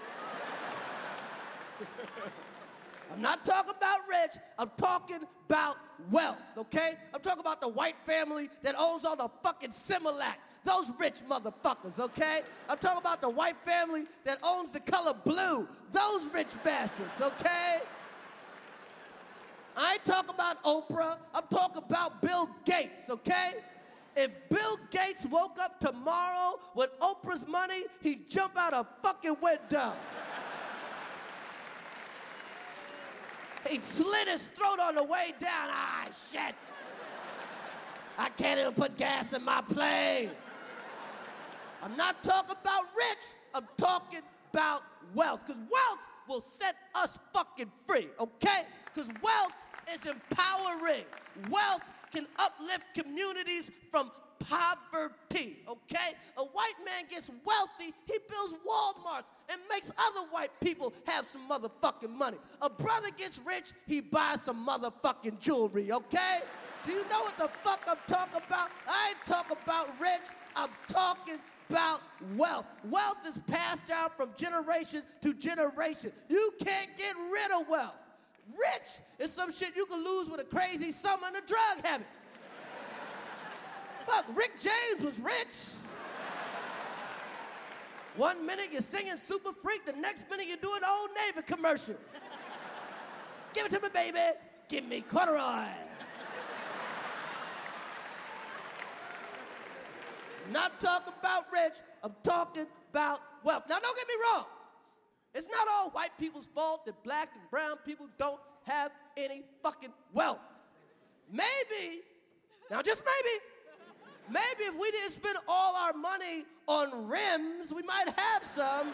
I'm not talking about rich. I'm talking about wealth, okay? I'm talking about the white family that owns all the fucking Similac. Those rich motherfuckers, okay? I'm talking about the white family that owns the color blue. Those rich bastards, okay? I ain't talking about Oprah. I'm talking about Bill Gates, okay? If Bill Gates woke up tomorrow with Oprah's money, he'd jump out a fucking window. He'd slit his throat on the way down. Ah, shit. I can't even put gas in my plane. I'm not talking about rich. I'm talking about wealth. Because wealth will set us fucking free, okay? Because wealth is empowering. Wealth can uplift communities from poverty, okay? A white man gets wealthy, he builds Walmarts and makes other white people have some motherfucking money. A brother gets rich, he buys some motherfucking jewelry, okay? Do you know what the fuck I'm talking about? I ain't talking about rich, I'm talking about wealth. Wealth is passed down from generation to generation. You can't get rid of wealth. Rich is some shit you can lose with a crazy summer and a drug habit. Fuck, Rick James was rich. One minute you're singing Super Freak, the next minute you're doing Old Navy commercials. Give it to me, baby. Give me corduroy. Not talking about rich, I'm talking about wealth. Now, don't get me wrong. It's not all white people's fault that black and brown people don't have any fucking wealth. Maybe, now just maybe, maybe if we didn't spend all our money on rims, we might have some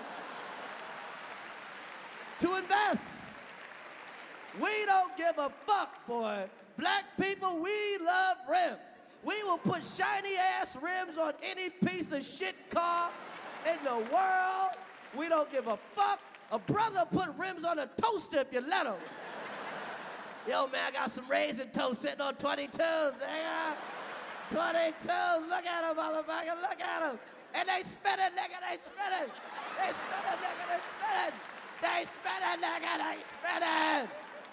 to invest. We don't give a fuck, boy. Black people, we love rims. We will put shiny-ass rims on any piece of shit car in the world. We don't give a fuck. A brother put rims on a toaster if you let him. Yo, man, I got some raisin toast sitting on twenty-twos. Nigga. twenty-twos. Look at him, motherfucker. Look at him. And they spinning, nigga. They spinning. They spinning, nigga. They spinning. They spinning, nigga. They spinning.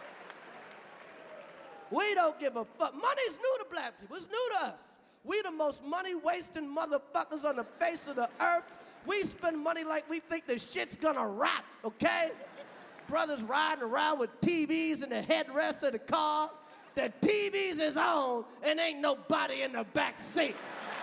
We don't give a fuck. Money's new to black people. It's new to us. We the most money-wasting motherfuckers on the face of the earth. We spend money like we think the shit's gonna rot, okay? Brothers riding around with T Vs in the headrest of the car. The T Vs is on and ain't nobody in the back seat.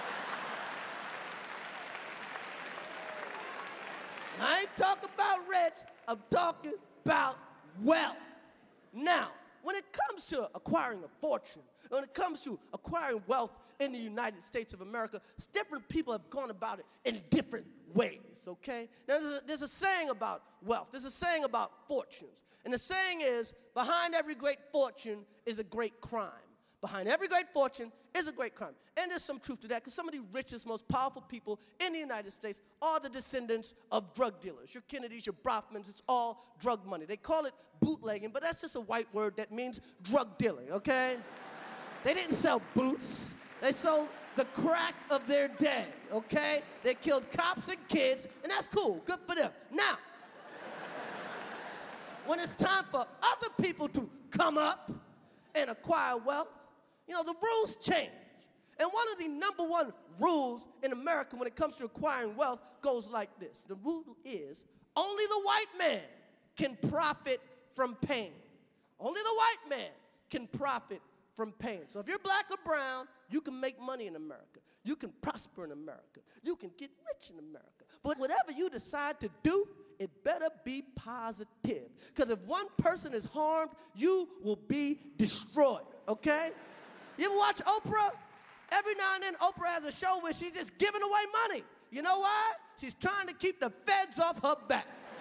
I ain't talking about rich, I'm talking about wealth. Now, when it comes to acquiring a fortune, when it comes to acquiring wealth in the United States of America, different people have gone about it in different ways, okay? Now, there's a, there's a saying about wealth. There's a saying about fortunes. And the saying is, behind every great fortune is a great crime. Behind every great fortune is a great crime. And there's some truth to that, because some of the richest, most powerful people in the United States are the descendants of drug dealers. Your Kennedys, your Brofmans, it's all drug money. They call it bootlegging, but that's just a white word that means drug dealing, okay? They didn't sell boots. They sold the crack of their day, okay? They killed cops and kids, and that's cool. Good for them. Now, when it's time for other people to come up and acquire wealth, you know, the rules change. And one of the number one rules in America when it comes to acquiring wealth goes like this. The rule is only the white man can profit from pain. Only the white man can profit from pain. So if you're black or brown, you can make money in America. You can prosper in America. You can get rich in America. But whatever you decide to do, it better be positive. Because if one person is harmed, you will be destroyed, okay? You ever watch Oprah? Every now and then, Oprah has a show where she's just giving away money. You know why? She's trying to keep the feds off her back.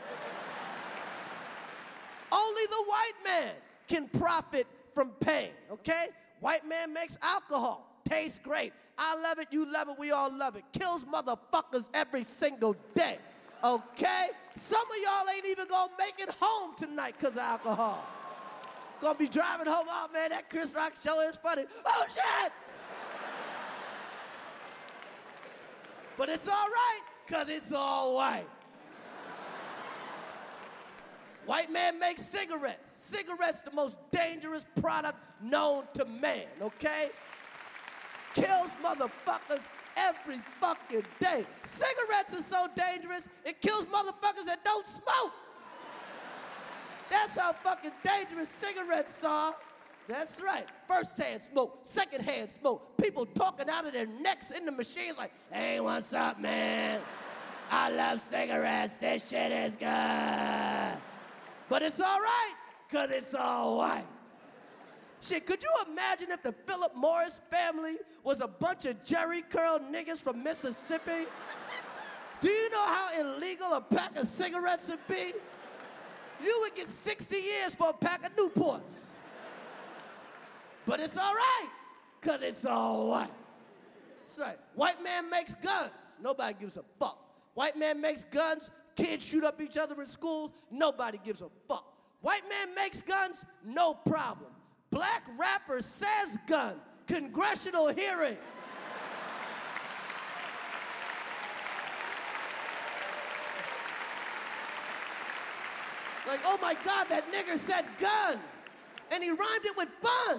Only the white man can profit from pain, okay? White man makes alcohol. Tastes great. I love it, you love it, we all love it. Kills motherfuckers every single day, okay? Some of y'all ain't even gonna make it home tonight because of alcohol. Gonna be driving home, oh man, that Chris Rock show is funny. Oh shit! But it's all right, because it's all white. White man makes cigarettes. Cigarettes, the most dangerous product known to man, okay? Kills motherfuckers every fucking day. Cigarettes are so dangerous, it kills motherfuckers that don't smoke. That's how fucking dangerous cigarettes are. That's right. First-hand smoke, second-hand smoke. People talking out of their necks in the machines like, hey, what's up, man? I love cigarettes. This shit is good. But it's all right, because it's all white. Shit, could you imagine if the Philip Morris family was a bunch of Jerry curl niggas from Mississippi? Do you know how illegal a pack of cigarettes would be? You would get sixty years for a pack of Newports. But it's all right, because it's all white. That's right. White man makes guns. Nobody gives a fuck. White man makes guns. Kids shoot up each other in schools. Nobody gives a fuck. White man makes guns. No problem. Black rapper says gun. Congressional hearing. Like, oh my God, that nigger said gun. And he rhymed it with fun.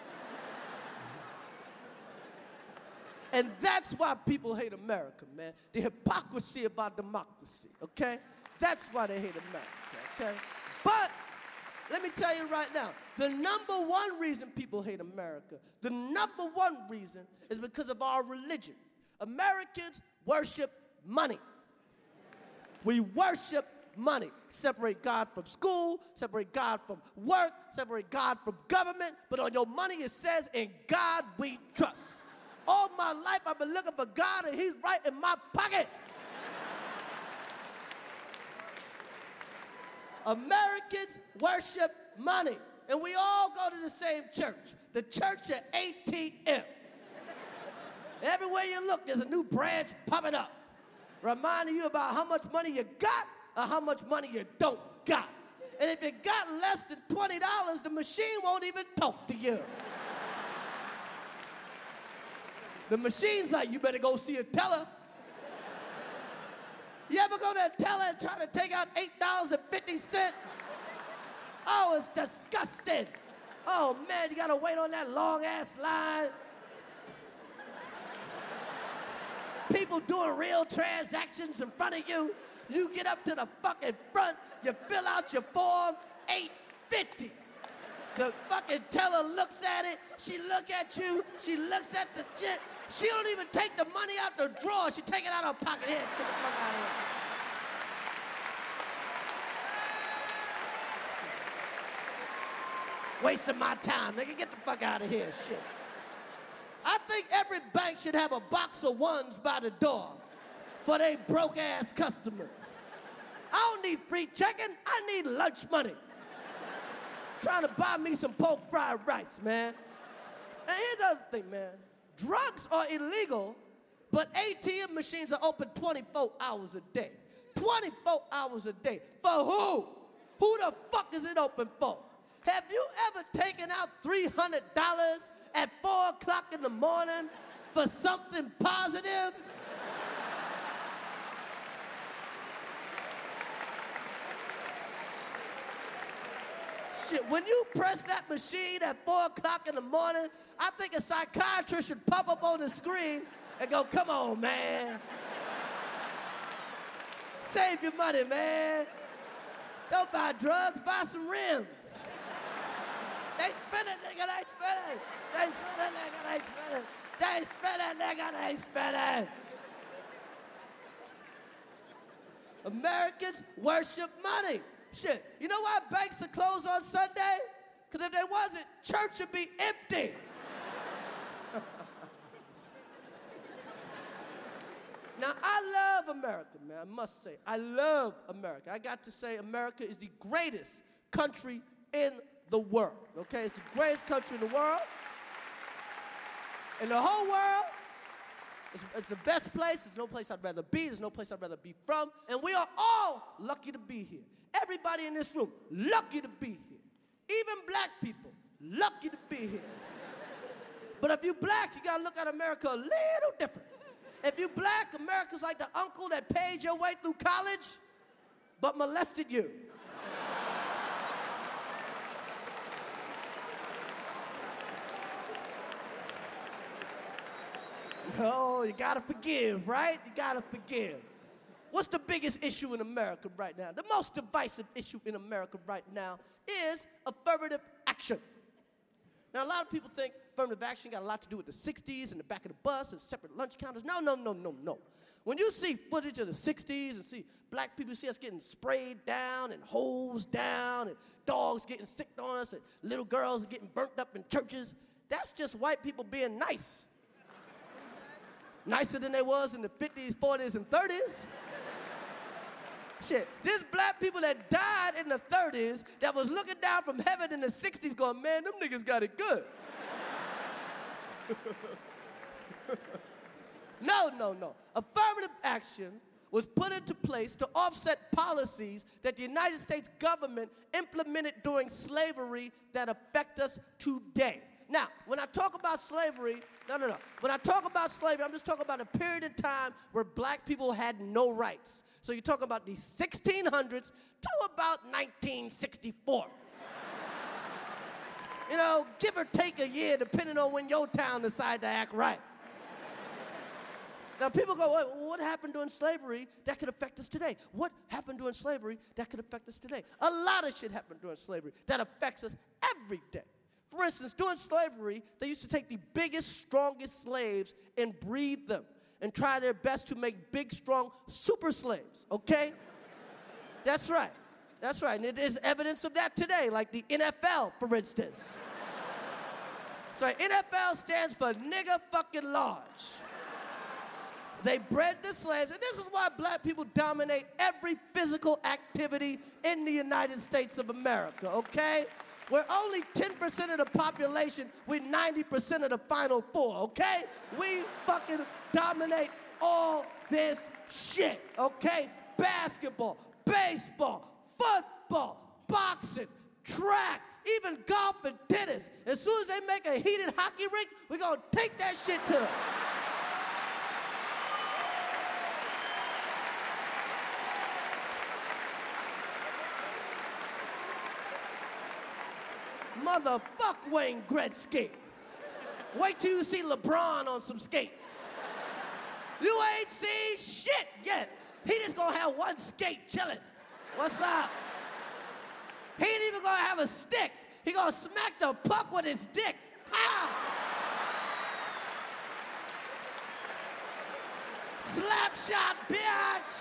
And that's why people hate America, man. The hypocrisy about democracy, okay? That's why they hate America, okay? But let me tell you right now, the number one reason people hate America, the number one reason is because of our religion. Americans worship money. We worship money. Separate God from school, separate God from work, separate God from government, but on your money it says, in God we trust. All my life I've been looking for God and he's right in my pocket. Americans worship money. And we all go to the same church. The church at A T M. Everywhere you look, there's a new branch popping up, reminding you about how much money you got or how much money you don't got. And if you got less than twenty dollars, the machine won't even talk to you. The machine's like, you better go see a teller. You ever go to a teller and try to take out eight dollars and fifty cents? Oh, it's disgusting. Oh, man, you got to wait on that long-ass line. People doing real transactions in front of you. You get up to the fucking front, you fill out your form, eight fifty. The fucking teller looks at it, she look at you, she looks at the shit. She don't even take the money out the drawer, she take it out of her pocket. Here, get the fuck out of here. Wasting my time, nigga, get the fuck out of here, shit. I think every bank should have a box of ones by the door for they broke-ass customers. I don't need free checking, I need lunch money. Trying to buy me some pork fried rice, man. And here's the other thing, man. Drugs are illegal, but A T M machines are open twenty-four hours a day. twenty-four hours a day. For who? Who the fuck is it open for? Have you ever taken out three hundred dollars at four o'clock in the morning for something positive? Shit, when you press that machine at four o'clock in the morning, I think a psychiatrist should pop up on the screen and go, come on, man. Save your money, man. Don't buy drugs, buy some rims. They spin it, nigga, they spin it. They spin it, nigga, they spin it. They spin it, nigga, they spin it. Americans worship money. Shit, you know why banks are closed on Sunday? Because if they wasn't, church would be empty. Now, I love America, man, I must say. I love America. I got to say America is the greatest country in the world, okay? It's the greatest country in the world. In the whole world, it's, it's the best place. There's no place I'd rather be. There's no place I'd rather be from. And we are all lucky to be here. Everybody in this room, lucky to be here. Even black people, lucky to be here. But if you black, you gotta look at America a little different. If you black, America's like the uncle that paid your way through college, but molested you. Oh, you gotta forgive, right? You gotta forgive. What's the biggest issue in America right now? The most divisive issue in America right now is affirmative action. Now, a lot of people think affirmative action got a lot to do with the sixties and the back of the bus and separate lunch counters. No, no, no, no, no. When you see footage of the sixties and see black people, see us getting sprayed down and hosed down and dogs getting sick on us and little girls getting burnt up in churches, that's just white people being nice. Nicer than they was in the fifties, forties, and thirties. Shit, there's black people that died in the thirties that was looking down from heaven in the sixties going, man, them niggas got it good. No, no, no. Affirmative action was put into place to offset policies that the United States government implemented during slavery that affect us today. Now, when I talk about slavery, no, no, no. When I talk about slavery, I'm just talking about a period of time where black people had no rights. So you're talking about the sixteen hundreds to about nineteen sixty-four. You know, give or take a year, depending on when your town decided to act right. Now, people go, well, what happened during slavery that could affect us today? What happened during slavery that could affect us today? A lot of shit happened during slavery that affects us every day. For instance, during slavery, they used to take the biggest, strongest slaves and breed them and try their best to make big, strong super slaves, okay? That's right. That's right. And there's evidence of that today, like the N F L, for instance. So N F L stands for nigga fucking large. They bred the slaves, and this is why black people dominate every physical activity in the United States of America, okay? We're only ten percent of the population, we're ninety percent of the final four, okay? We fucking dominate all this shit, okay? Basketball, baseball, football, boxing, track, even golf and tennis. As soon as they make a heated hockey rink, we're gonna take that shit to them. Motherfuck Wayne Gretzky. Wait till you see LeBron on some skates. You ain't seen shit yet. He just gonna have one skate chilling. What's up? He ain't even gonna have a stick. He gonna smack the puck with his dick. Pow! Slap shot, bitch!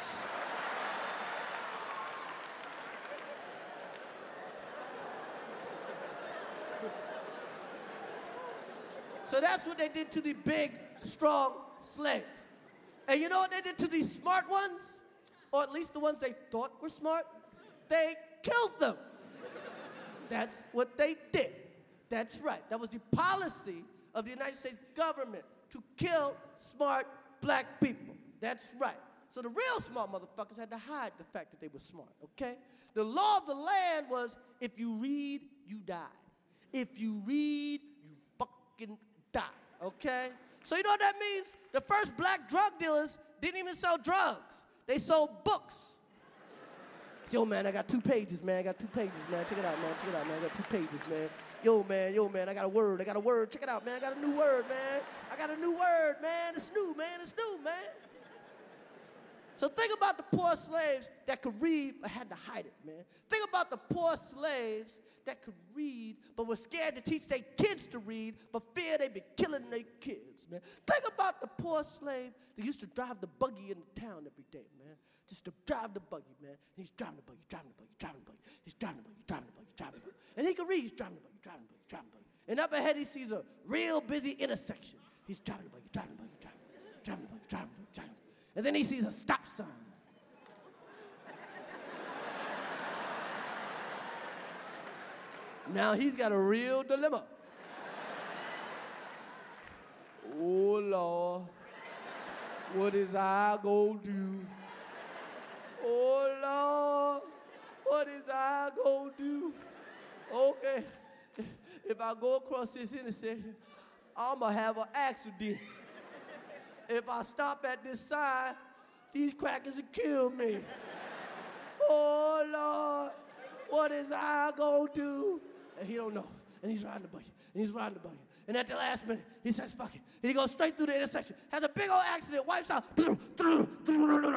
So that's what they did to the big, strong slaves. And you know what they did to these smart ones? Or at least the ones they thought were smart? They killed them. That's what they did. That's right. That was the policy of the United States government, to kill smart black people. That's right. So the real smart motherfuckers had to hide the fact that they were smart, okay? The law of the land was, if you read, you die. If you read, you fucking die, okay? So you know what that means? The first black drug dealers didn't even sell drugs. They sold books. Yo, man, I got two pages, man. I got two pages, man. Check it out, man. Check it out, man. I got two pages, man. Yo, man, yo, man, I got a word. I got a word. Check it out, man. I got a new word, man. I got a new word, man. It's new, man. It's new, man. So think about the poor slaves that could read but had to hide it, man. Think about the poor slaves that could read but were scared to teach their kids to read for fear they'd be killing their kids, man. Think about the poor slave that used to drive the buggy into town every day, man. Just to drive the buggy, man. And he's driving the buggy, driving the buggy, driving the buggy. He's driving the buggy, driving the buggy, driving the buggy. And he can read, he's driving the buggy, driving the buggy, driving the buggy. And up ahead he sees a real busy intersection. He's driving the buggy, driving the buggy, driving the buggy, driving the buggy, driving the buggy, driving the buggy. And then he sees a stop sign. Now he's got a real dilemma. Oh, Lord, what is I gonna do? Oh, Lord, what is I gonna do? Okay, if I go across this intersection, I'm gonna have an accident. If I stop at this sign, these crackers will kill me. Oh, Lord, what is I gonna do? And he don't know. And he's riding the buggy. And he's riding the buggy. And at the last minute, he says, fuck it. And he goes straight through the intersection. Has a big old accident. Wipes out.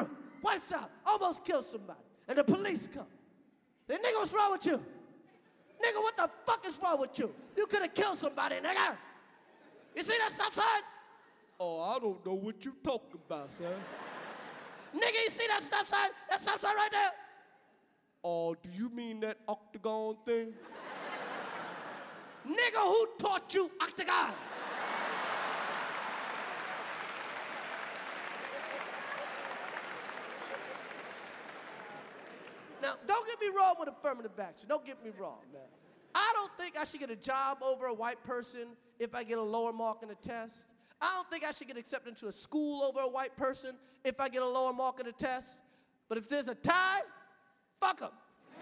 Wipes out. Almost kills somebody. And the police come. They nigga, what's wrong with you? Nigga, what the fuck is wrong with you? You could have killed somebody, nigga. You see that stop sign? Oh, I don't know what you talking about, son. Nigga, you see that stop sign? That stop sign right there? Oh, do you mean that octagon thing? Nigga, who taught you octagon? Now, don't get me wrong with affirmative action. Don't get me wrong, man. I don't think I should get a job over a white person if I get a lower mark in a test. I don't think I should get accepted into a school over a white person if I get a lower mark in a test. But if there's a tie, fuck them.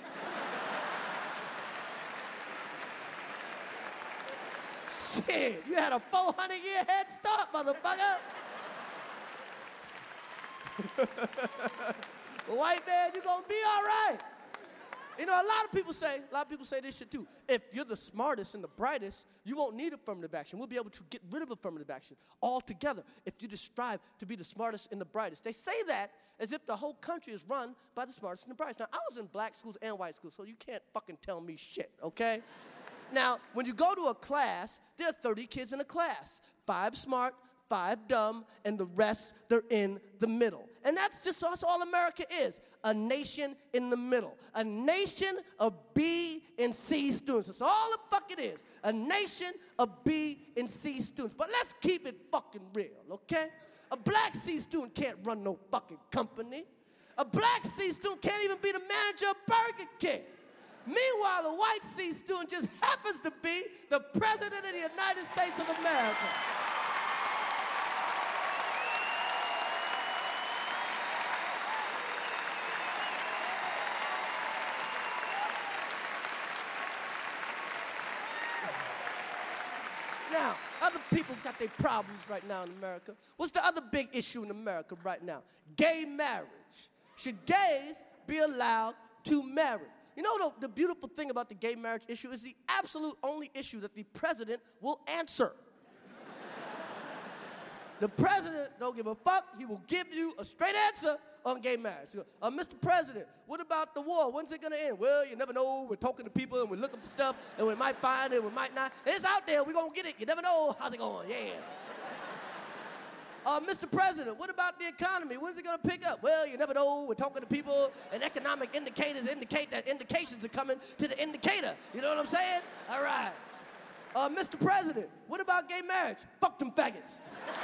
Shit, you had a four hundred year head start, motherfucker. White man, you gonna be all right. You know, a lot of people say, a lot of people say this shit too. If you're the smartest and the brightest, you won't need affirmative action. We'll be able to get rid of affirmative action altogether if you just strive to be the smartest and the brightest. They say that as if the whole country is run by the smartest and the brightest. Now, I was in black schools and white schools, so you can't fucking tell me shit, okay? Now, when you go to a class, there are thirty kids in a class. Five smart, five dumb, and the rest, they're in the middle. And that's just that's all America is, a nation in the middle. A nation of B and C students. That's all the fuck it is, a nation of B and C students. But let's keep it fucking real, okay? A black C student can't run no fucking company. A black C student can't even be the manager of Burger King. Meanwhile, a white C student just happens to be the president of the United States of America. Now, other people got their problems right now in America. What's the other big issue in America right now? Gay marriage. Should gays be allowed to marry? You know the, the beautiful thing about the gay marriage issue is the absolute only issue that the president will answer. The president don't give a fuck. He will give you a straight answer on gay marriage. He goes, uh, Mister President, what about the war? When's it going to end? Well, you never know. We're talking to people, and we're looking for stuff, and we might find it, we might not. It's out there. We're going to get it. You never know. How's it going? Yeah. Uh, Mister President, what about the economy? When's it going to pick up? Well, you never know. We're talking to people, and economic indicators indicate that indications are coming to the indicator. You know what I'm saying? All right. Uh, Mister President, what about gay marriage? Fuck them faggots.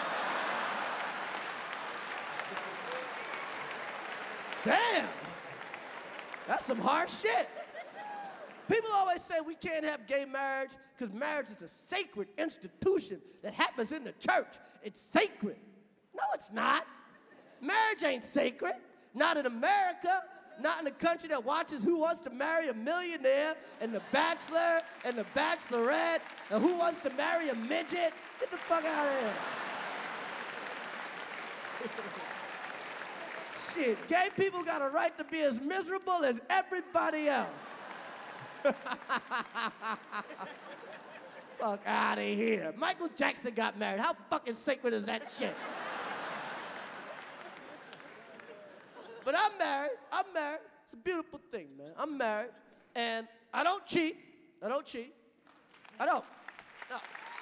Damn. That's some harsh shit. People always say we can't have gay marriage because marriage is a sacred institution that happens in the church. It's sacred. No, it's not. Marriage ain't sacred. Not in America. Not in a country that watches Who Wants to Marry a Millionaire and The Bachelor and The Bachelorette and Who Wants to Marry a Midget. Get the fuck out of here. Shit, gay people got a right to be as miserable as everybody else. Fuck out of here. Michael Jackson got married. How fucking sacred is that shit? But I'm married. I'm married. It's a beautiful thing, man. I'm married, and I don't cheat. I don't cheat. I don't. No.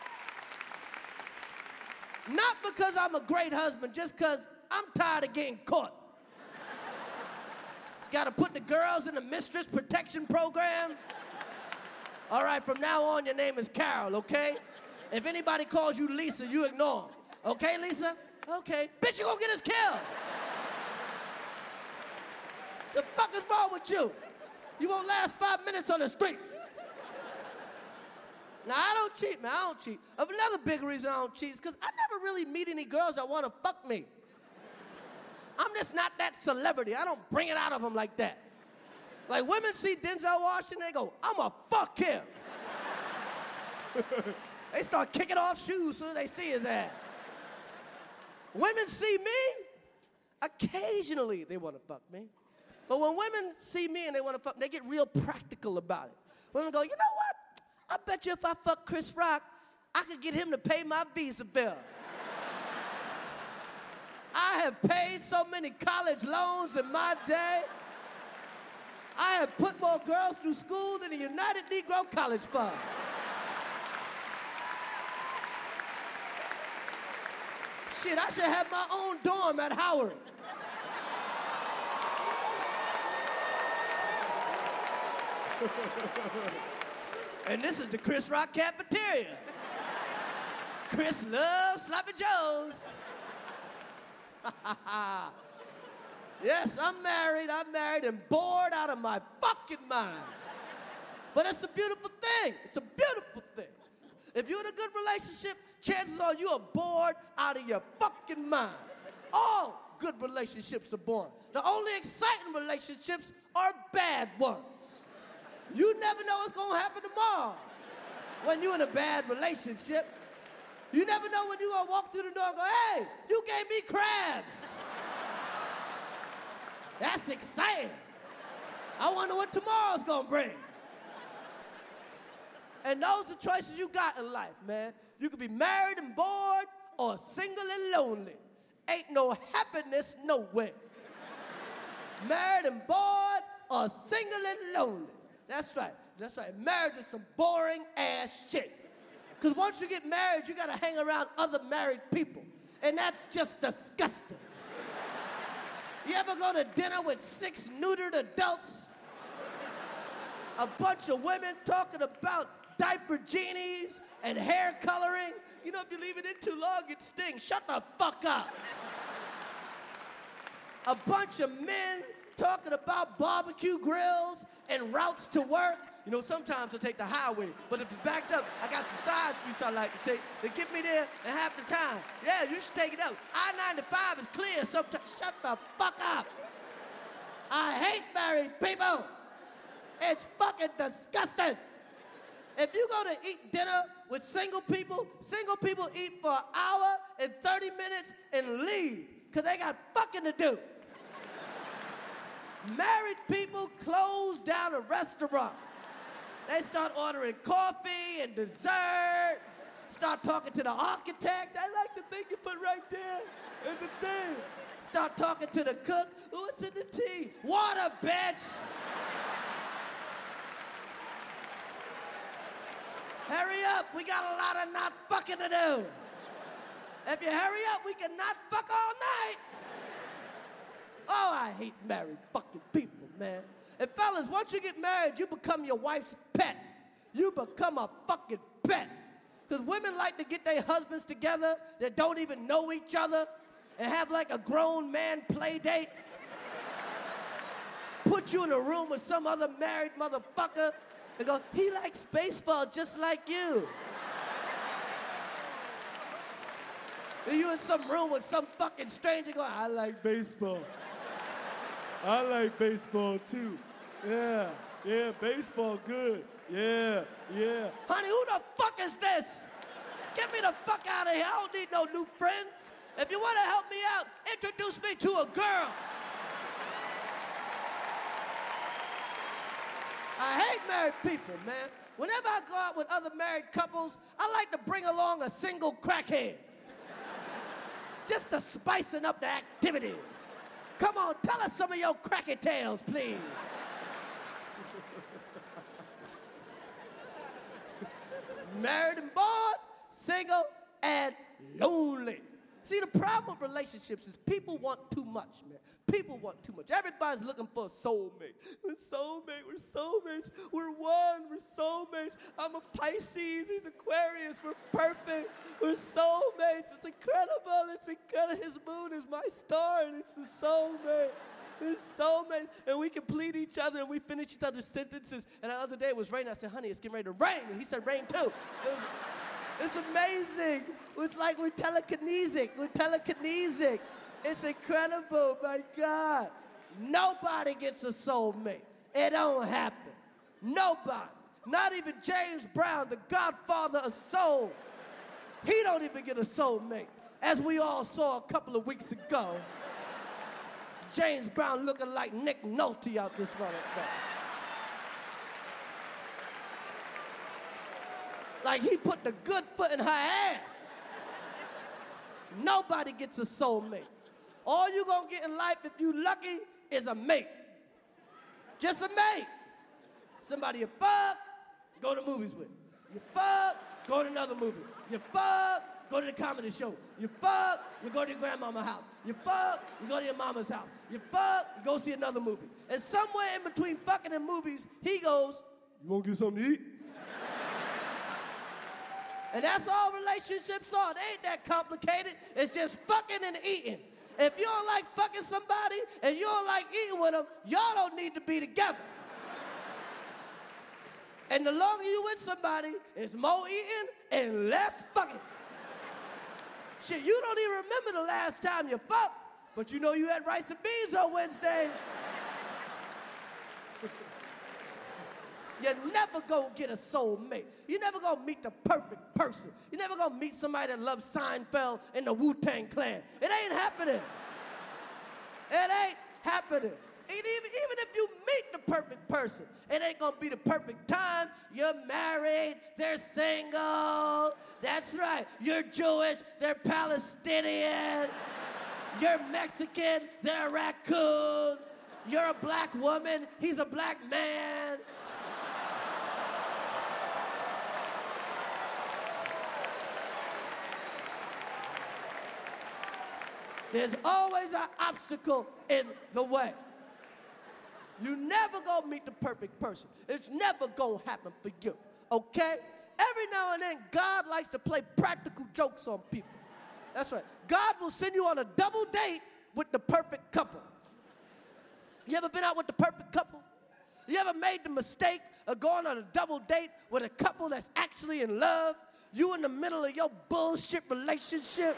Not because I'm a great husband, just because I'm tired of getting caught. Got to put the girls in the mistress protection program. All right, from now on, your name is Carol, okay? If anybody calls you Lisa, you ignore them. Okay, Lisa? Okay. Bitch, you gonna get us killed. The fuck is wrong with you? You won't last five minutes on the streets. Now, I don't cheat, man. I don't cheat. Another big reason I don't cheat is because I never really meet any girls that want to fuck me. I'm just not that celebrity. I don't bring it out of them like that. Like, women see Denzel Washington, they go, I'm a fuck him. They start kicking off shoes as soon as they see his ass. Women see me, occasionally they want to fuck me. But when women see me and they want to fuck me, they get real practical about it. Women go, you know what? I bet you if I fuck Chris Rock, I could get him to pay my visa bill. I have paid so many college loans in my day. I have put more girls through school than the United Negro College Fund. Shit, I should have my own dorm at Howard. And this is the Chris Rock cafeteria. Chris loves Sloppy Joes. Yes, I'm married, I'm married and bored out of my fucking mind. But it's a beautiful thing. It's a beautiful thing. If you're in a good relationship, chances are you are bored out of your fucking mind. All good relationships are boring. The only exciting relationships are bad ones. You never know what's gonna happen tomorrow when you're in a bad relationship. You never know when you're gonna walk through the door and go, hey, you gave me crabs. That's exciting. I wonder what tomorrow's gonna bring. And those are choices you got in life, man. You could be married and bored or single and lonely. Ain't no happiness nowhere. Married and bored or single and lonely. That's right, that's right. Marriage is some boring ass shit. Because once you get married, you gotta hang around other married people. And that's just disgusting. You ever go to dinner with six neutered adults? A bunch of women talking about diaper genies and hair coloring. You know, if you leave it in too long, it stings. Shut the fuck up. A bunch of men talking about barbecue grills and routes to work. You know, sometimes I take the highway, but if it's backed up, I got some side streets I like to take. They get me there in half the time. Yeah, you should take it out. I ninety-five is clear sometimes. Shut the fuck up. I hate married people. It's fucking disgusting. If you go to eat dinner with single people, single people eat for an hour and thirty minutes and leave because they got fucking to do. Married people close down a restaurant. They start ordering coffee and dessert, start talking to the architect. I like the thing you put right there in the thing. Start talking to the cook. What's in the tea? Water, bitch. Hurry up, we got a lot of not fucking to do. If you hurry up, we can not fuck all night. Oh, I hate married fucking people, man. And fellas, once you get married, you become your wife's pet. You become a fucking pet. Because women like to get their husbands together that don't even know each other and have like a grown man play date. Put you in a room with some other married motherfucker and go, he likes baseball just like you. And you in some room with some fucking stranger going, I like baseball. I like baseball too. Yeah, yeah, baseball good. Yeah, yeah. Honey, who the fuck is this? Get me the fuck out of here. I don't need no new friends. If you want to help me out, introduce me to a girl. I hate married people, man. Whenever I go out with other married couples, I like to bring along a single crackhead. Just to spicing up the activities. Come on, tell us some of your cracky tales, please. Married and bored, single and lonely. See, the problem with relationships is people want too much, man. People want too much. Everybody's looking for a soulmate. We're soulmate, we're soulmates. We're one, we're soulmates. I'm a Pisces, he's Aquarius, we're perfect. We're soulmates, it's incredible, it's incredible. His moon is my star and it's a soulmate. We're soulmates, and we complete each other and we finish each other's sentences. And the other day it was raining, I said, honey, it's getting ready to rain. And he said, rain too. It was, it's amazing. It's like we're telekinesic. We're telekinesic. It's incredible, my God. Nobody gets a soulmate. It don't happen. Nobody. Not even James Brown, the godfather of soul. He don't even get a soulmate. As we all saw a couple of weeks ago. James Brown looking like Nick Nolte out this motherfucker. Like he put the good foot in her ass. Nobody gets a soulmate. All you gonna get in life, if you lucky, is a mate. Just a mate. Somebody you fuck, go to movies with. You fuck, go to another movie. You fuck, go to the comedy show. You fuck, you go to your grandmama's house. You fuck, you go to your mama's house. You fuck, you go see another movie. And somewhere in between fucking and movies, he goes, you want to get something to eat? And that's all relationships are. They ain't that complicated. It's just fucking and eating. If you don't like fucking somebody and you don't like eating with them, y'all don't need to be together. And the longer you with somebody, it's more eating and less fucking. Shit, you don't even remember the last time you fucked, but you know you had rice and beans on Wednesday. You're never gonna get a soulmate. You're never gonna meet the perfect person. You're never gonna meet somebody that loves Seinfeld and the Wu-Tang Clan. It ain't happening. It ain't happening. And even, even if you meet the perfect person, it ain't gonna be the perfect time. You're married, they're single. That's right. You're Jewish, they're Palestinian. You're Mexican, they're a raccoon. You're a black woman, he's a black man. There's always an obstacle in the way. You never gonna meet the perfect person. It's never gonna happen for you, okay? Every now and then, God likes to play practical jokes on people. That's right. God will send you on a double date with the perfect couple. You ever been out with the perfect couple? You ever made the mistake of going on a double date with a couple that's actually in love? You in the middle of your bullshit relationship?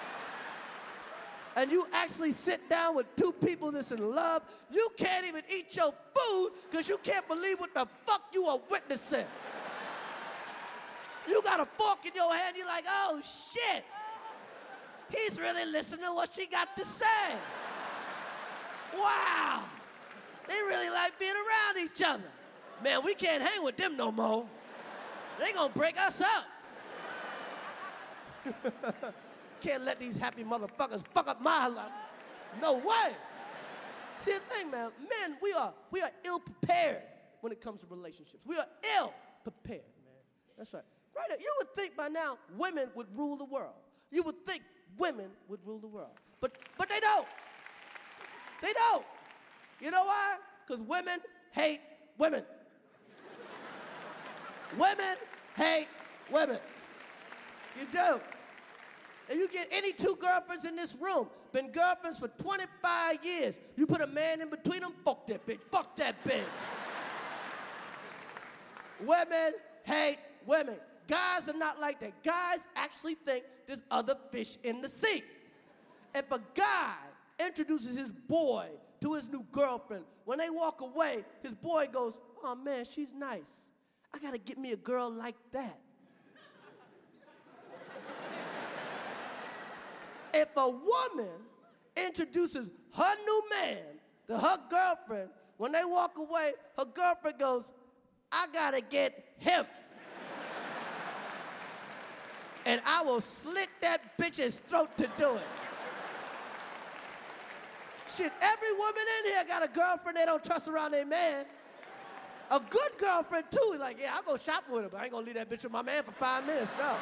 And you actually sit down with two people that's in love, you can't even eat your food because you can't believe what the fuck you are witnessing. You got a fork in your hand, you're like, oh shit, he's really listening to what she got to say. Wow, they really like being around each other. Man, we can't hang with them no more. They gonna break us up. Can't let these happy motherfuckers fuck up my life. No way. See the thing, man, men, we are we are ill prepared when it comes to relationships. We are ill prepared, man. That's right. Right now, you would think by now women would rule the world. You would think women would rule the world. But but they don't. They don't. You know why? Because women hate women. Women hate women. You do. And you get any two girlfriends in this room, been girlfriends for twenty-five years. You put a man in between them, fuck that bitch, fuck that bitch. Women hate women. Guys are not like that. Guys actually think there's other fish in the sea. If a guy introduces his boy to his new girlfriend, when they walk away, his boy goes, oh man, she's nice. I gotta get me a girl like that. If a woman introduces her new man to her girlfriend, when they walk away, her girlfriend goes, I gotta get him. And I will slit that bitch's throat to do it. Shit, every woman in here got a girlfriend they don't trust around their man. A good girlfriend, too. Like, yeah, I'll go shopping with her, but I ain't gonna leave that bitch with my man for five minutes, no.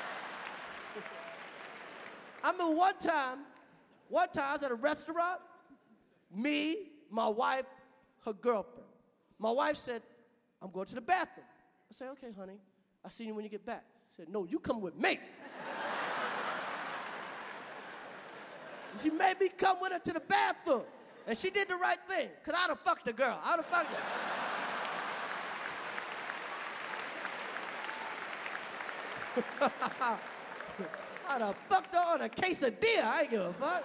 I remember one time, one time I was at a restaurant, me, my wife, her girlfriend. My wife said, I'm going to the bathroom. I said, okay, honey, I'll see you when you get back. She said, no, you come with me. She made me come with her to the bathroom. And she did the right thing, because I'd have fucked the girl. I'd have fucked her. I'd have fucked her on a quesadilla. I ain't give a fuck.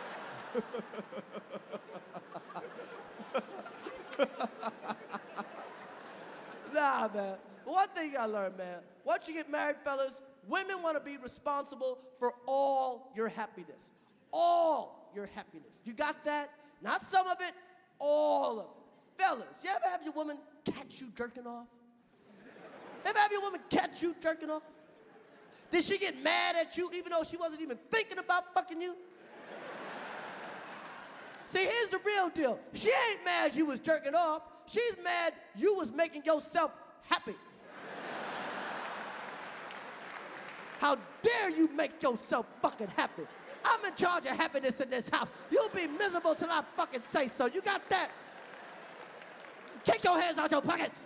Nah, man. One thing you gotta learn, man. Once you get married, fellas, women want to be responsible for all your happiness. All your happiness. You got that? Not some of it, all of it. Fellas, you ever have your woman catch you jerking off? Ever have your woman catch you jerking off? Did she get mad at you even though she wasn't even thinking about fucking you? See, here's the real deal. She ain't mad you was jerking off. She's mad you was making yourself happy. How dare you make yourself fucking happy? I'm in charge of happiness in this house. You'll be miserable till I fucking say so. You got that? Take your hands out your pockets.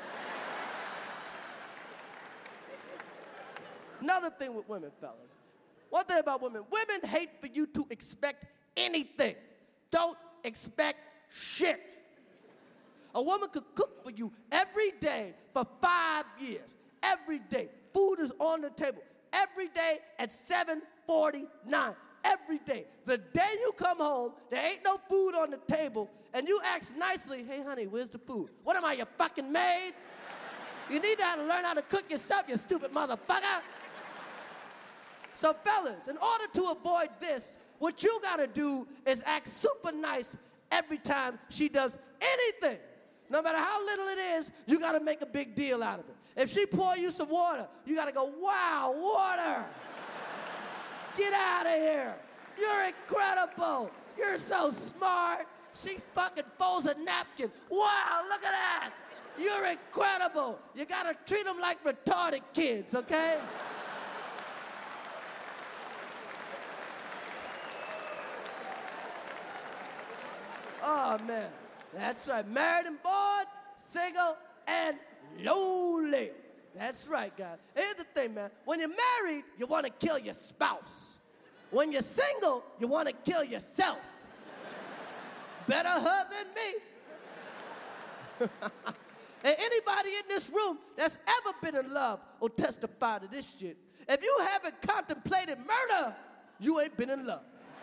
Another thing with women, fellas. One thing about women, women hate for you to expect anything. Don't expect shit. A woman could cook for you every day for five years. Every day. Food is on the table. Every day at seven forty-nine. Every day. The day you come home, there ain't no food on the table, and you ask nicely, hey, honey, where's the food? What am I, your fucking maid? You need to learn how to cook yourself, you stupid motherfucker. So, fellas, in order to avoid this, what you gotta do is act super nice every time she does anything. No matter how little it is, you gotta make a big deal out of it. If she pour you some water, you gotta go, wow, water. Get out of here. You're incredible. You're so smart. She fucking folds a napkin. Wow, look at that. You're incredible. You gotta treat them like retarded kids, okay? Oh, man. That's right. Married and bored, single, and lonely. That's right, guys. Here's the thing, man. When you're married, you want to kill your spouse. When you're single, you want to kill yourself. Better her than me. And anybody in this room that's ever been in love will testify to this shit. If you haven't contemplated murder, you ain't been in love.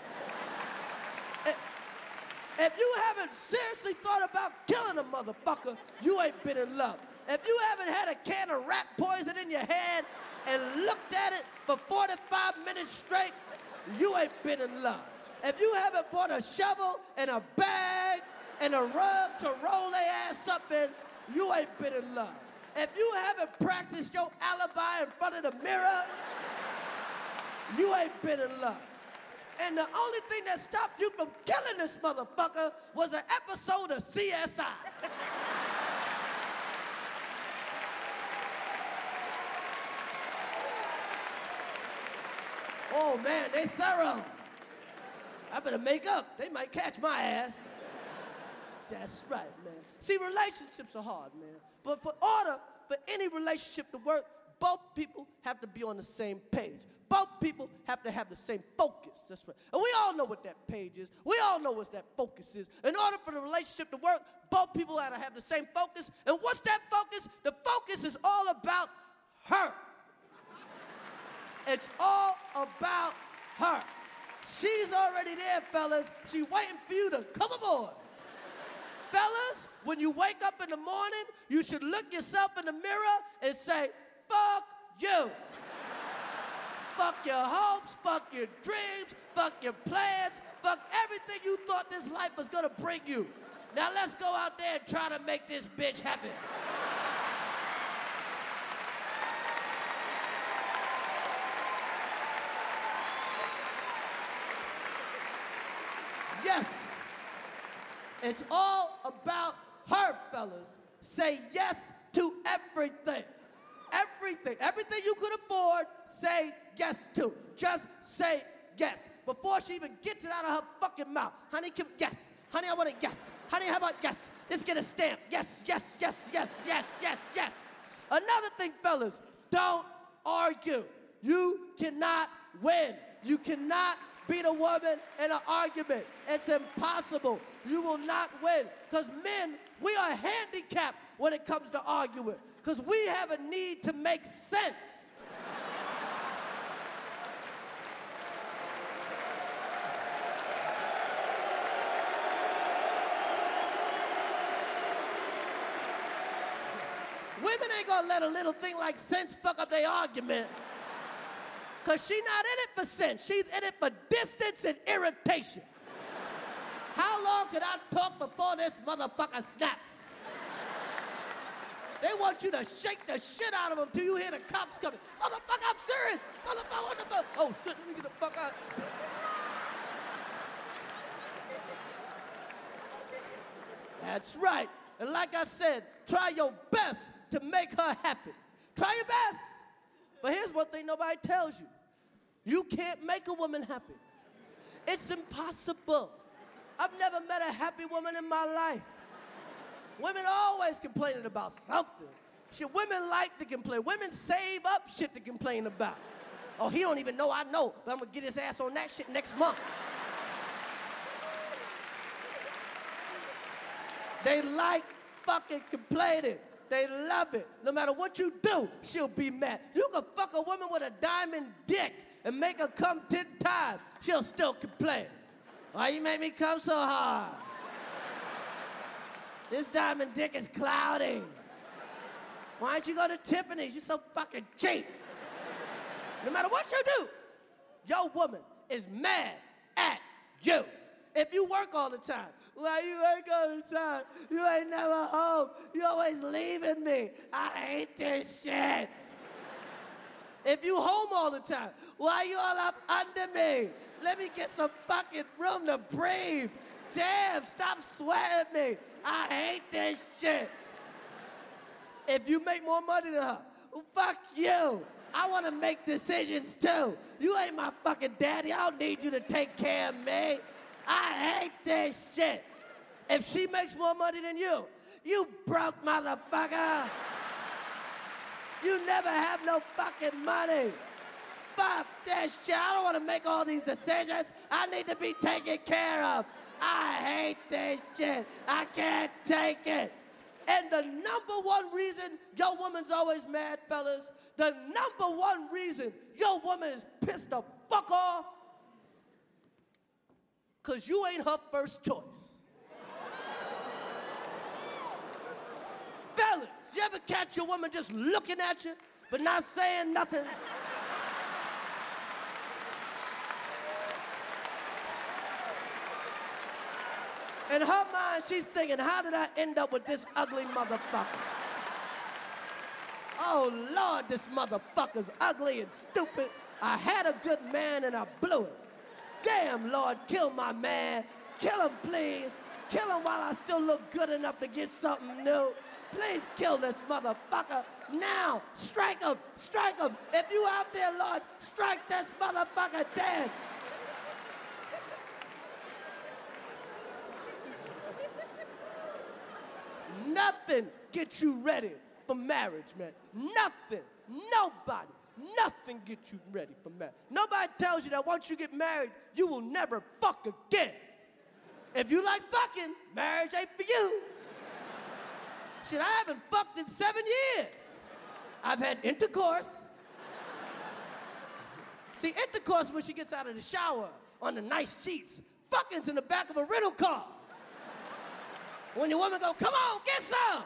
If you haven't seriously thought about killing a motherfucker, you ain't been in love. If you haven't had a can of rat poison in your head and looked at it for forty-five minutes straight, you ain't been in love. If you haven't bought a shovel and a bag and a rug to roll their ass up in, you ain't been in love. If you haven't practiced your alibi in front of the mirror, you ain't been in love. And the only thing that stopped you from killing this motherfucker was an episode of C S I. Oh, man, they thorough. I better make up. They might catch my ass. That's right, man. See, relationships are hard, man. But for order for any relationship to work, both people have to be on the same page. Both people have to have the same focus. That's right. And we all know what that page is. We all know what that focus is. In order for the relationship to work, both people have to have the same focus. And what's that focus? The focus is all about her. It's all about her. She's already there, fellas. She's waiting for you to come aboard. Fellas, when you wake up in the morning, you should look yourself in the mirror and say, fuck you. Fuck your hopes, fuck your dreams, fuck your plans, fuck everything you thought this life was gonna bring you. Now let's go out there and try to make this bitch happen. Yes, it's all about her, fellas. Say yes to everything. Everything. Everything you could afford, say yes to. Just say yes. Before she even gets it out of her fucking mouth. Honey, can, yes. Honey, I want a yes. Honey, how about yes? Let's get a stamp. Yes, yes, yes, yes, yes, yes, yes. Another thing, fellas, don't argue. You cannot win. You cannot beat a woman in an argument. It's impossible. You will not win. Because men, we are handicapped when it comes to arguing. Because we have a need to make sense. Women ain't gonna let a little thing like sense fuck up their argument. Because she's not in it for sense. She's in it for distance and irritation. How long can I talk before this motherfucker snaps? They want you to shake the shit out of them till you hear the cops coming. Motherfucker, I'm serious. Motherfucker, what the fuck? Oh, shit, let me get the fuck out. That's right. And like I said, try your best to make her happy. Try your best. But here's one thing nobody tells you. You can't make a woman happy. It's impossible. I've never met a happy woman in my life. Women always complaining about something. Shit, women like to complain. Women save up shit to complain about. Oh, he don't even know I know, but I'm gonna get his ass on that shit next month. They like fucking complaining. They love it. No matter what you do, she'll be mad. You can fuck a woman with a diamond dick and make her come ten times. She'll still complain. Why you make me come so hard? This diamond dick is cloudy. Why don't you go to Tiffany's? You're so fucking cheap. No matter what you do, your woman is mad at you. If you work all the time, why you work all the time? You ain't never home. You always leaving me. I hate this shit. If you home all the time, why you all up under me? Let me get some fucking room to breathe. Damn, stop sweating me. I hate this shit. If you make more money than her, fuck you. I want to make decisions too. You ain't my fucking daddy. I don't need you to take care of me. I hate this shit. If she makes more money than you, you broke motherfucker. You never have no fucking money. Fuck this shit. I don't want to make all these decisions. I need to be taken care of. I hate this shit. I can't take it. And the number one reason your woman's always mad, fellas, the number one reason your woman is pissed the fuck off, because you ain't her first choice. Fellas, you ever catch your woman just looking at you, but not saying nothing? In her mind, she's thinking, how did I end up with this ugly motherfucker? Oh, Lord, this motherfucker's ugly and stupid. I had a good man and I blew it. Damn, Lord, kill my man. Kill him, please. Kill him while I still look good enough to get something new. Please kill this motherfucker now. Strike him. Strike him. If you out there, Lord, strike this motherfucker dead. Nothing gets you ready for marriage, man. Nothing. Nobody. Nothing gets you ready for marriage. Nobody tells you that once you get married, you will never fuck again. If you like fucking, marriage ain't for you. Shit, I haven't fucked in seven years. I've had intercourse. See, intercourse when she gets out of the shower on the nice sheets. Fucking's in the back of a rental car. When your woman go, come on, get some.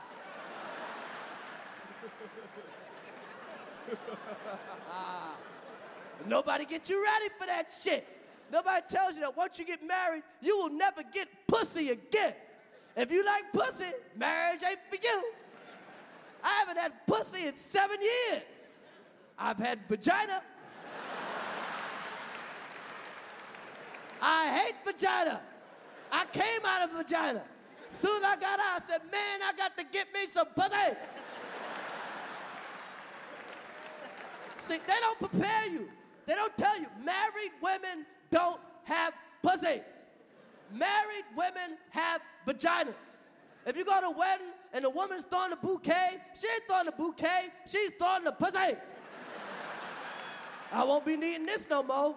Nobody gets you ready for that shit. Nobody tells you that once you get married, you will never get pussy again. If you like pussy, marriage ain't for you. I haven't had pussy in seven years. I've had vagina. I hate vagina. I came out of vagina. As soon as I got out, I said, man, I got to get me some pussy. See, they don't prepare you. They don't tell you. Married women don't have pussies. Married women have vaginas. If you go to a wedding and the woman's throwing a bouquet, she ain't throwing a bouquet, she's throwing the pussy. I won't be needing this no more.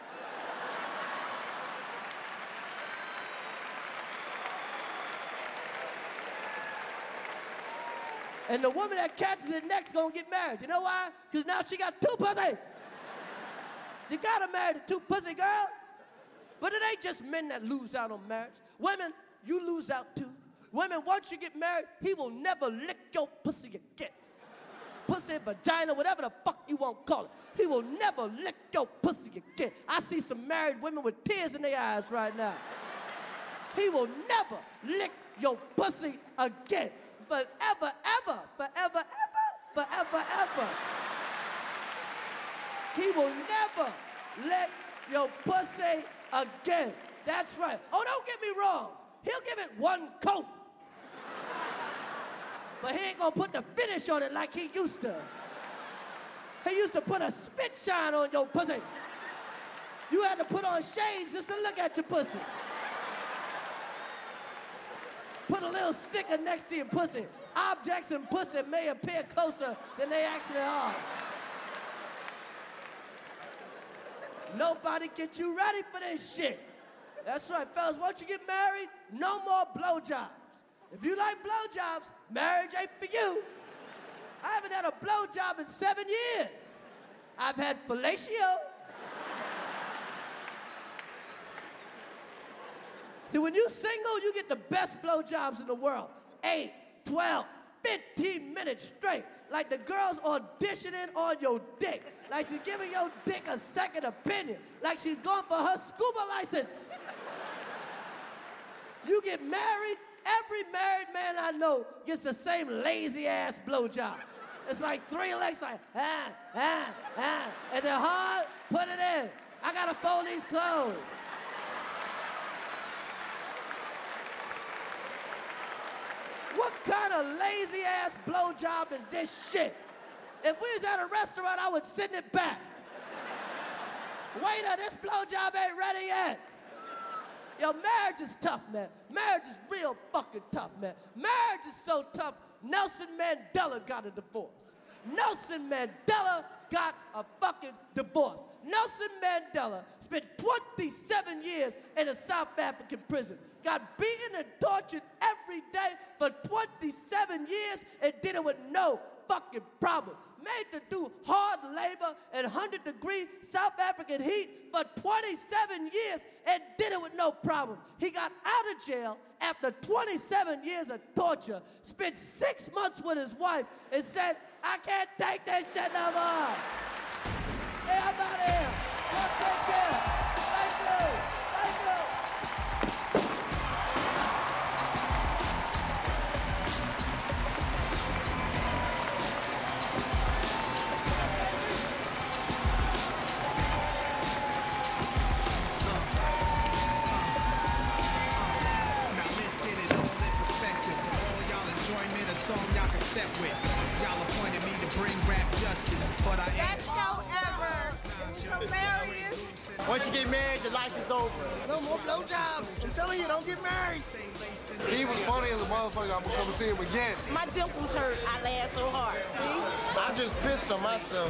And the woman that catches it next gonna get married. You know why? Because now she got two pussies. You gotta marry the two pussy girl. But it ain't just men that lose out on marriage. Women, you lose out too. Women, once you get married, he will never lick your pussy again. Pussy, vagina, whatever the fuck you want to call it. He will never lick your pussy again. I see some married women with tears in their eyes right now. He will never lick your pussy again. Forever, ever, forever, ever, forever, ever. He will never lick your pussy again. That's right. Oh, don't get me wrong. He'll give it one coat. but he ain't gonna put the finish on it like he used to. He used to put a spit shine on your pussy. You had to put on shades just to look at your pussy. Put a little sticker next to your pussy. Objects in pussy may appear closer than they actually are. Nobody get you ready for this shit. That's right, fellas. Once you get married, no more blowjobs. If you like blowjobs, marriage ain't for you. I haven't had a blowjob in seven years. I've had fellatio. See, when you single, you get the best blowjobs in the world. Eight, twelve, fifteen minutes straight. Like the girl's auditioning on your dick. Like she's giving your dick a second opinion. Like she's going for her scuba license. You get married, every married man I know gets the same lazy-ass blowjob. It's like three legs, like, ah, ah, ah. Is it hard? Put it in. I gotta fold these clothes. What kind of lazy-ass blowjob is this shit? If we was at a restaurant, I would send it back. Waiter, this blowjob ain't ready yet. Yo, marriage is tough, man. Marriage is real fucking tough, man. Marriage is so tough, Nelson Mandela got a divorce. Nelson Mandela got a fucking divorce. Nelson Mandela spent twenty-seven years in a South African prison. Got beaten and tortured every day for twenty-seven years and did it with no fucking problem. Made to do hard labor in one hundred degree South African heat for twenty-seven years and did it with no problem. He got out of jail after twenty-seven years of torture, spent six months with his wife, and said, I can't take this shit no more. Hey, I'm out of here. Y'all take care. Thank you. Thank you. Song y'all can step with. Y'all appointed me to bring rap justice, but I ain't. Best show ever. It's hilarious. Once you get married, your life is over. No more blowjobs. I'm telling you, don't get married. He was funny as a motherfucker. I'm gonna come see him again. My dimples hurt. I laughed so hard. See? I just pissed on myself.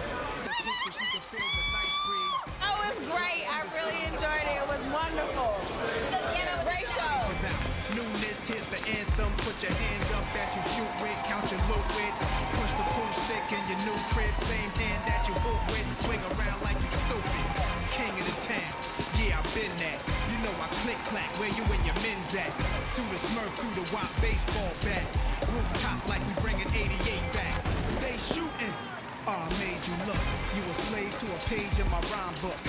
Oh, it was great. I really enjoyed it. It was wonderful. And a great show. Newness, here's the anthem. Put your hand up that you shoot with, count your loot with. Push the pool stick in your new crib, same hand that you hoop with. Swing around like you stupid. King of the town, yeah, I've been that. You know I click clack, where you and your men's at? Through the Smurf, through the wop baseball bat. Rooftop like we bringing eighty-eight back. They shooting. Oh, I made you look. You a slave to a page in my rhyme book.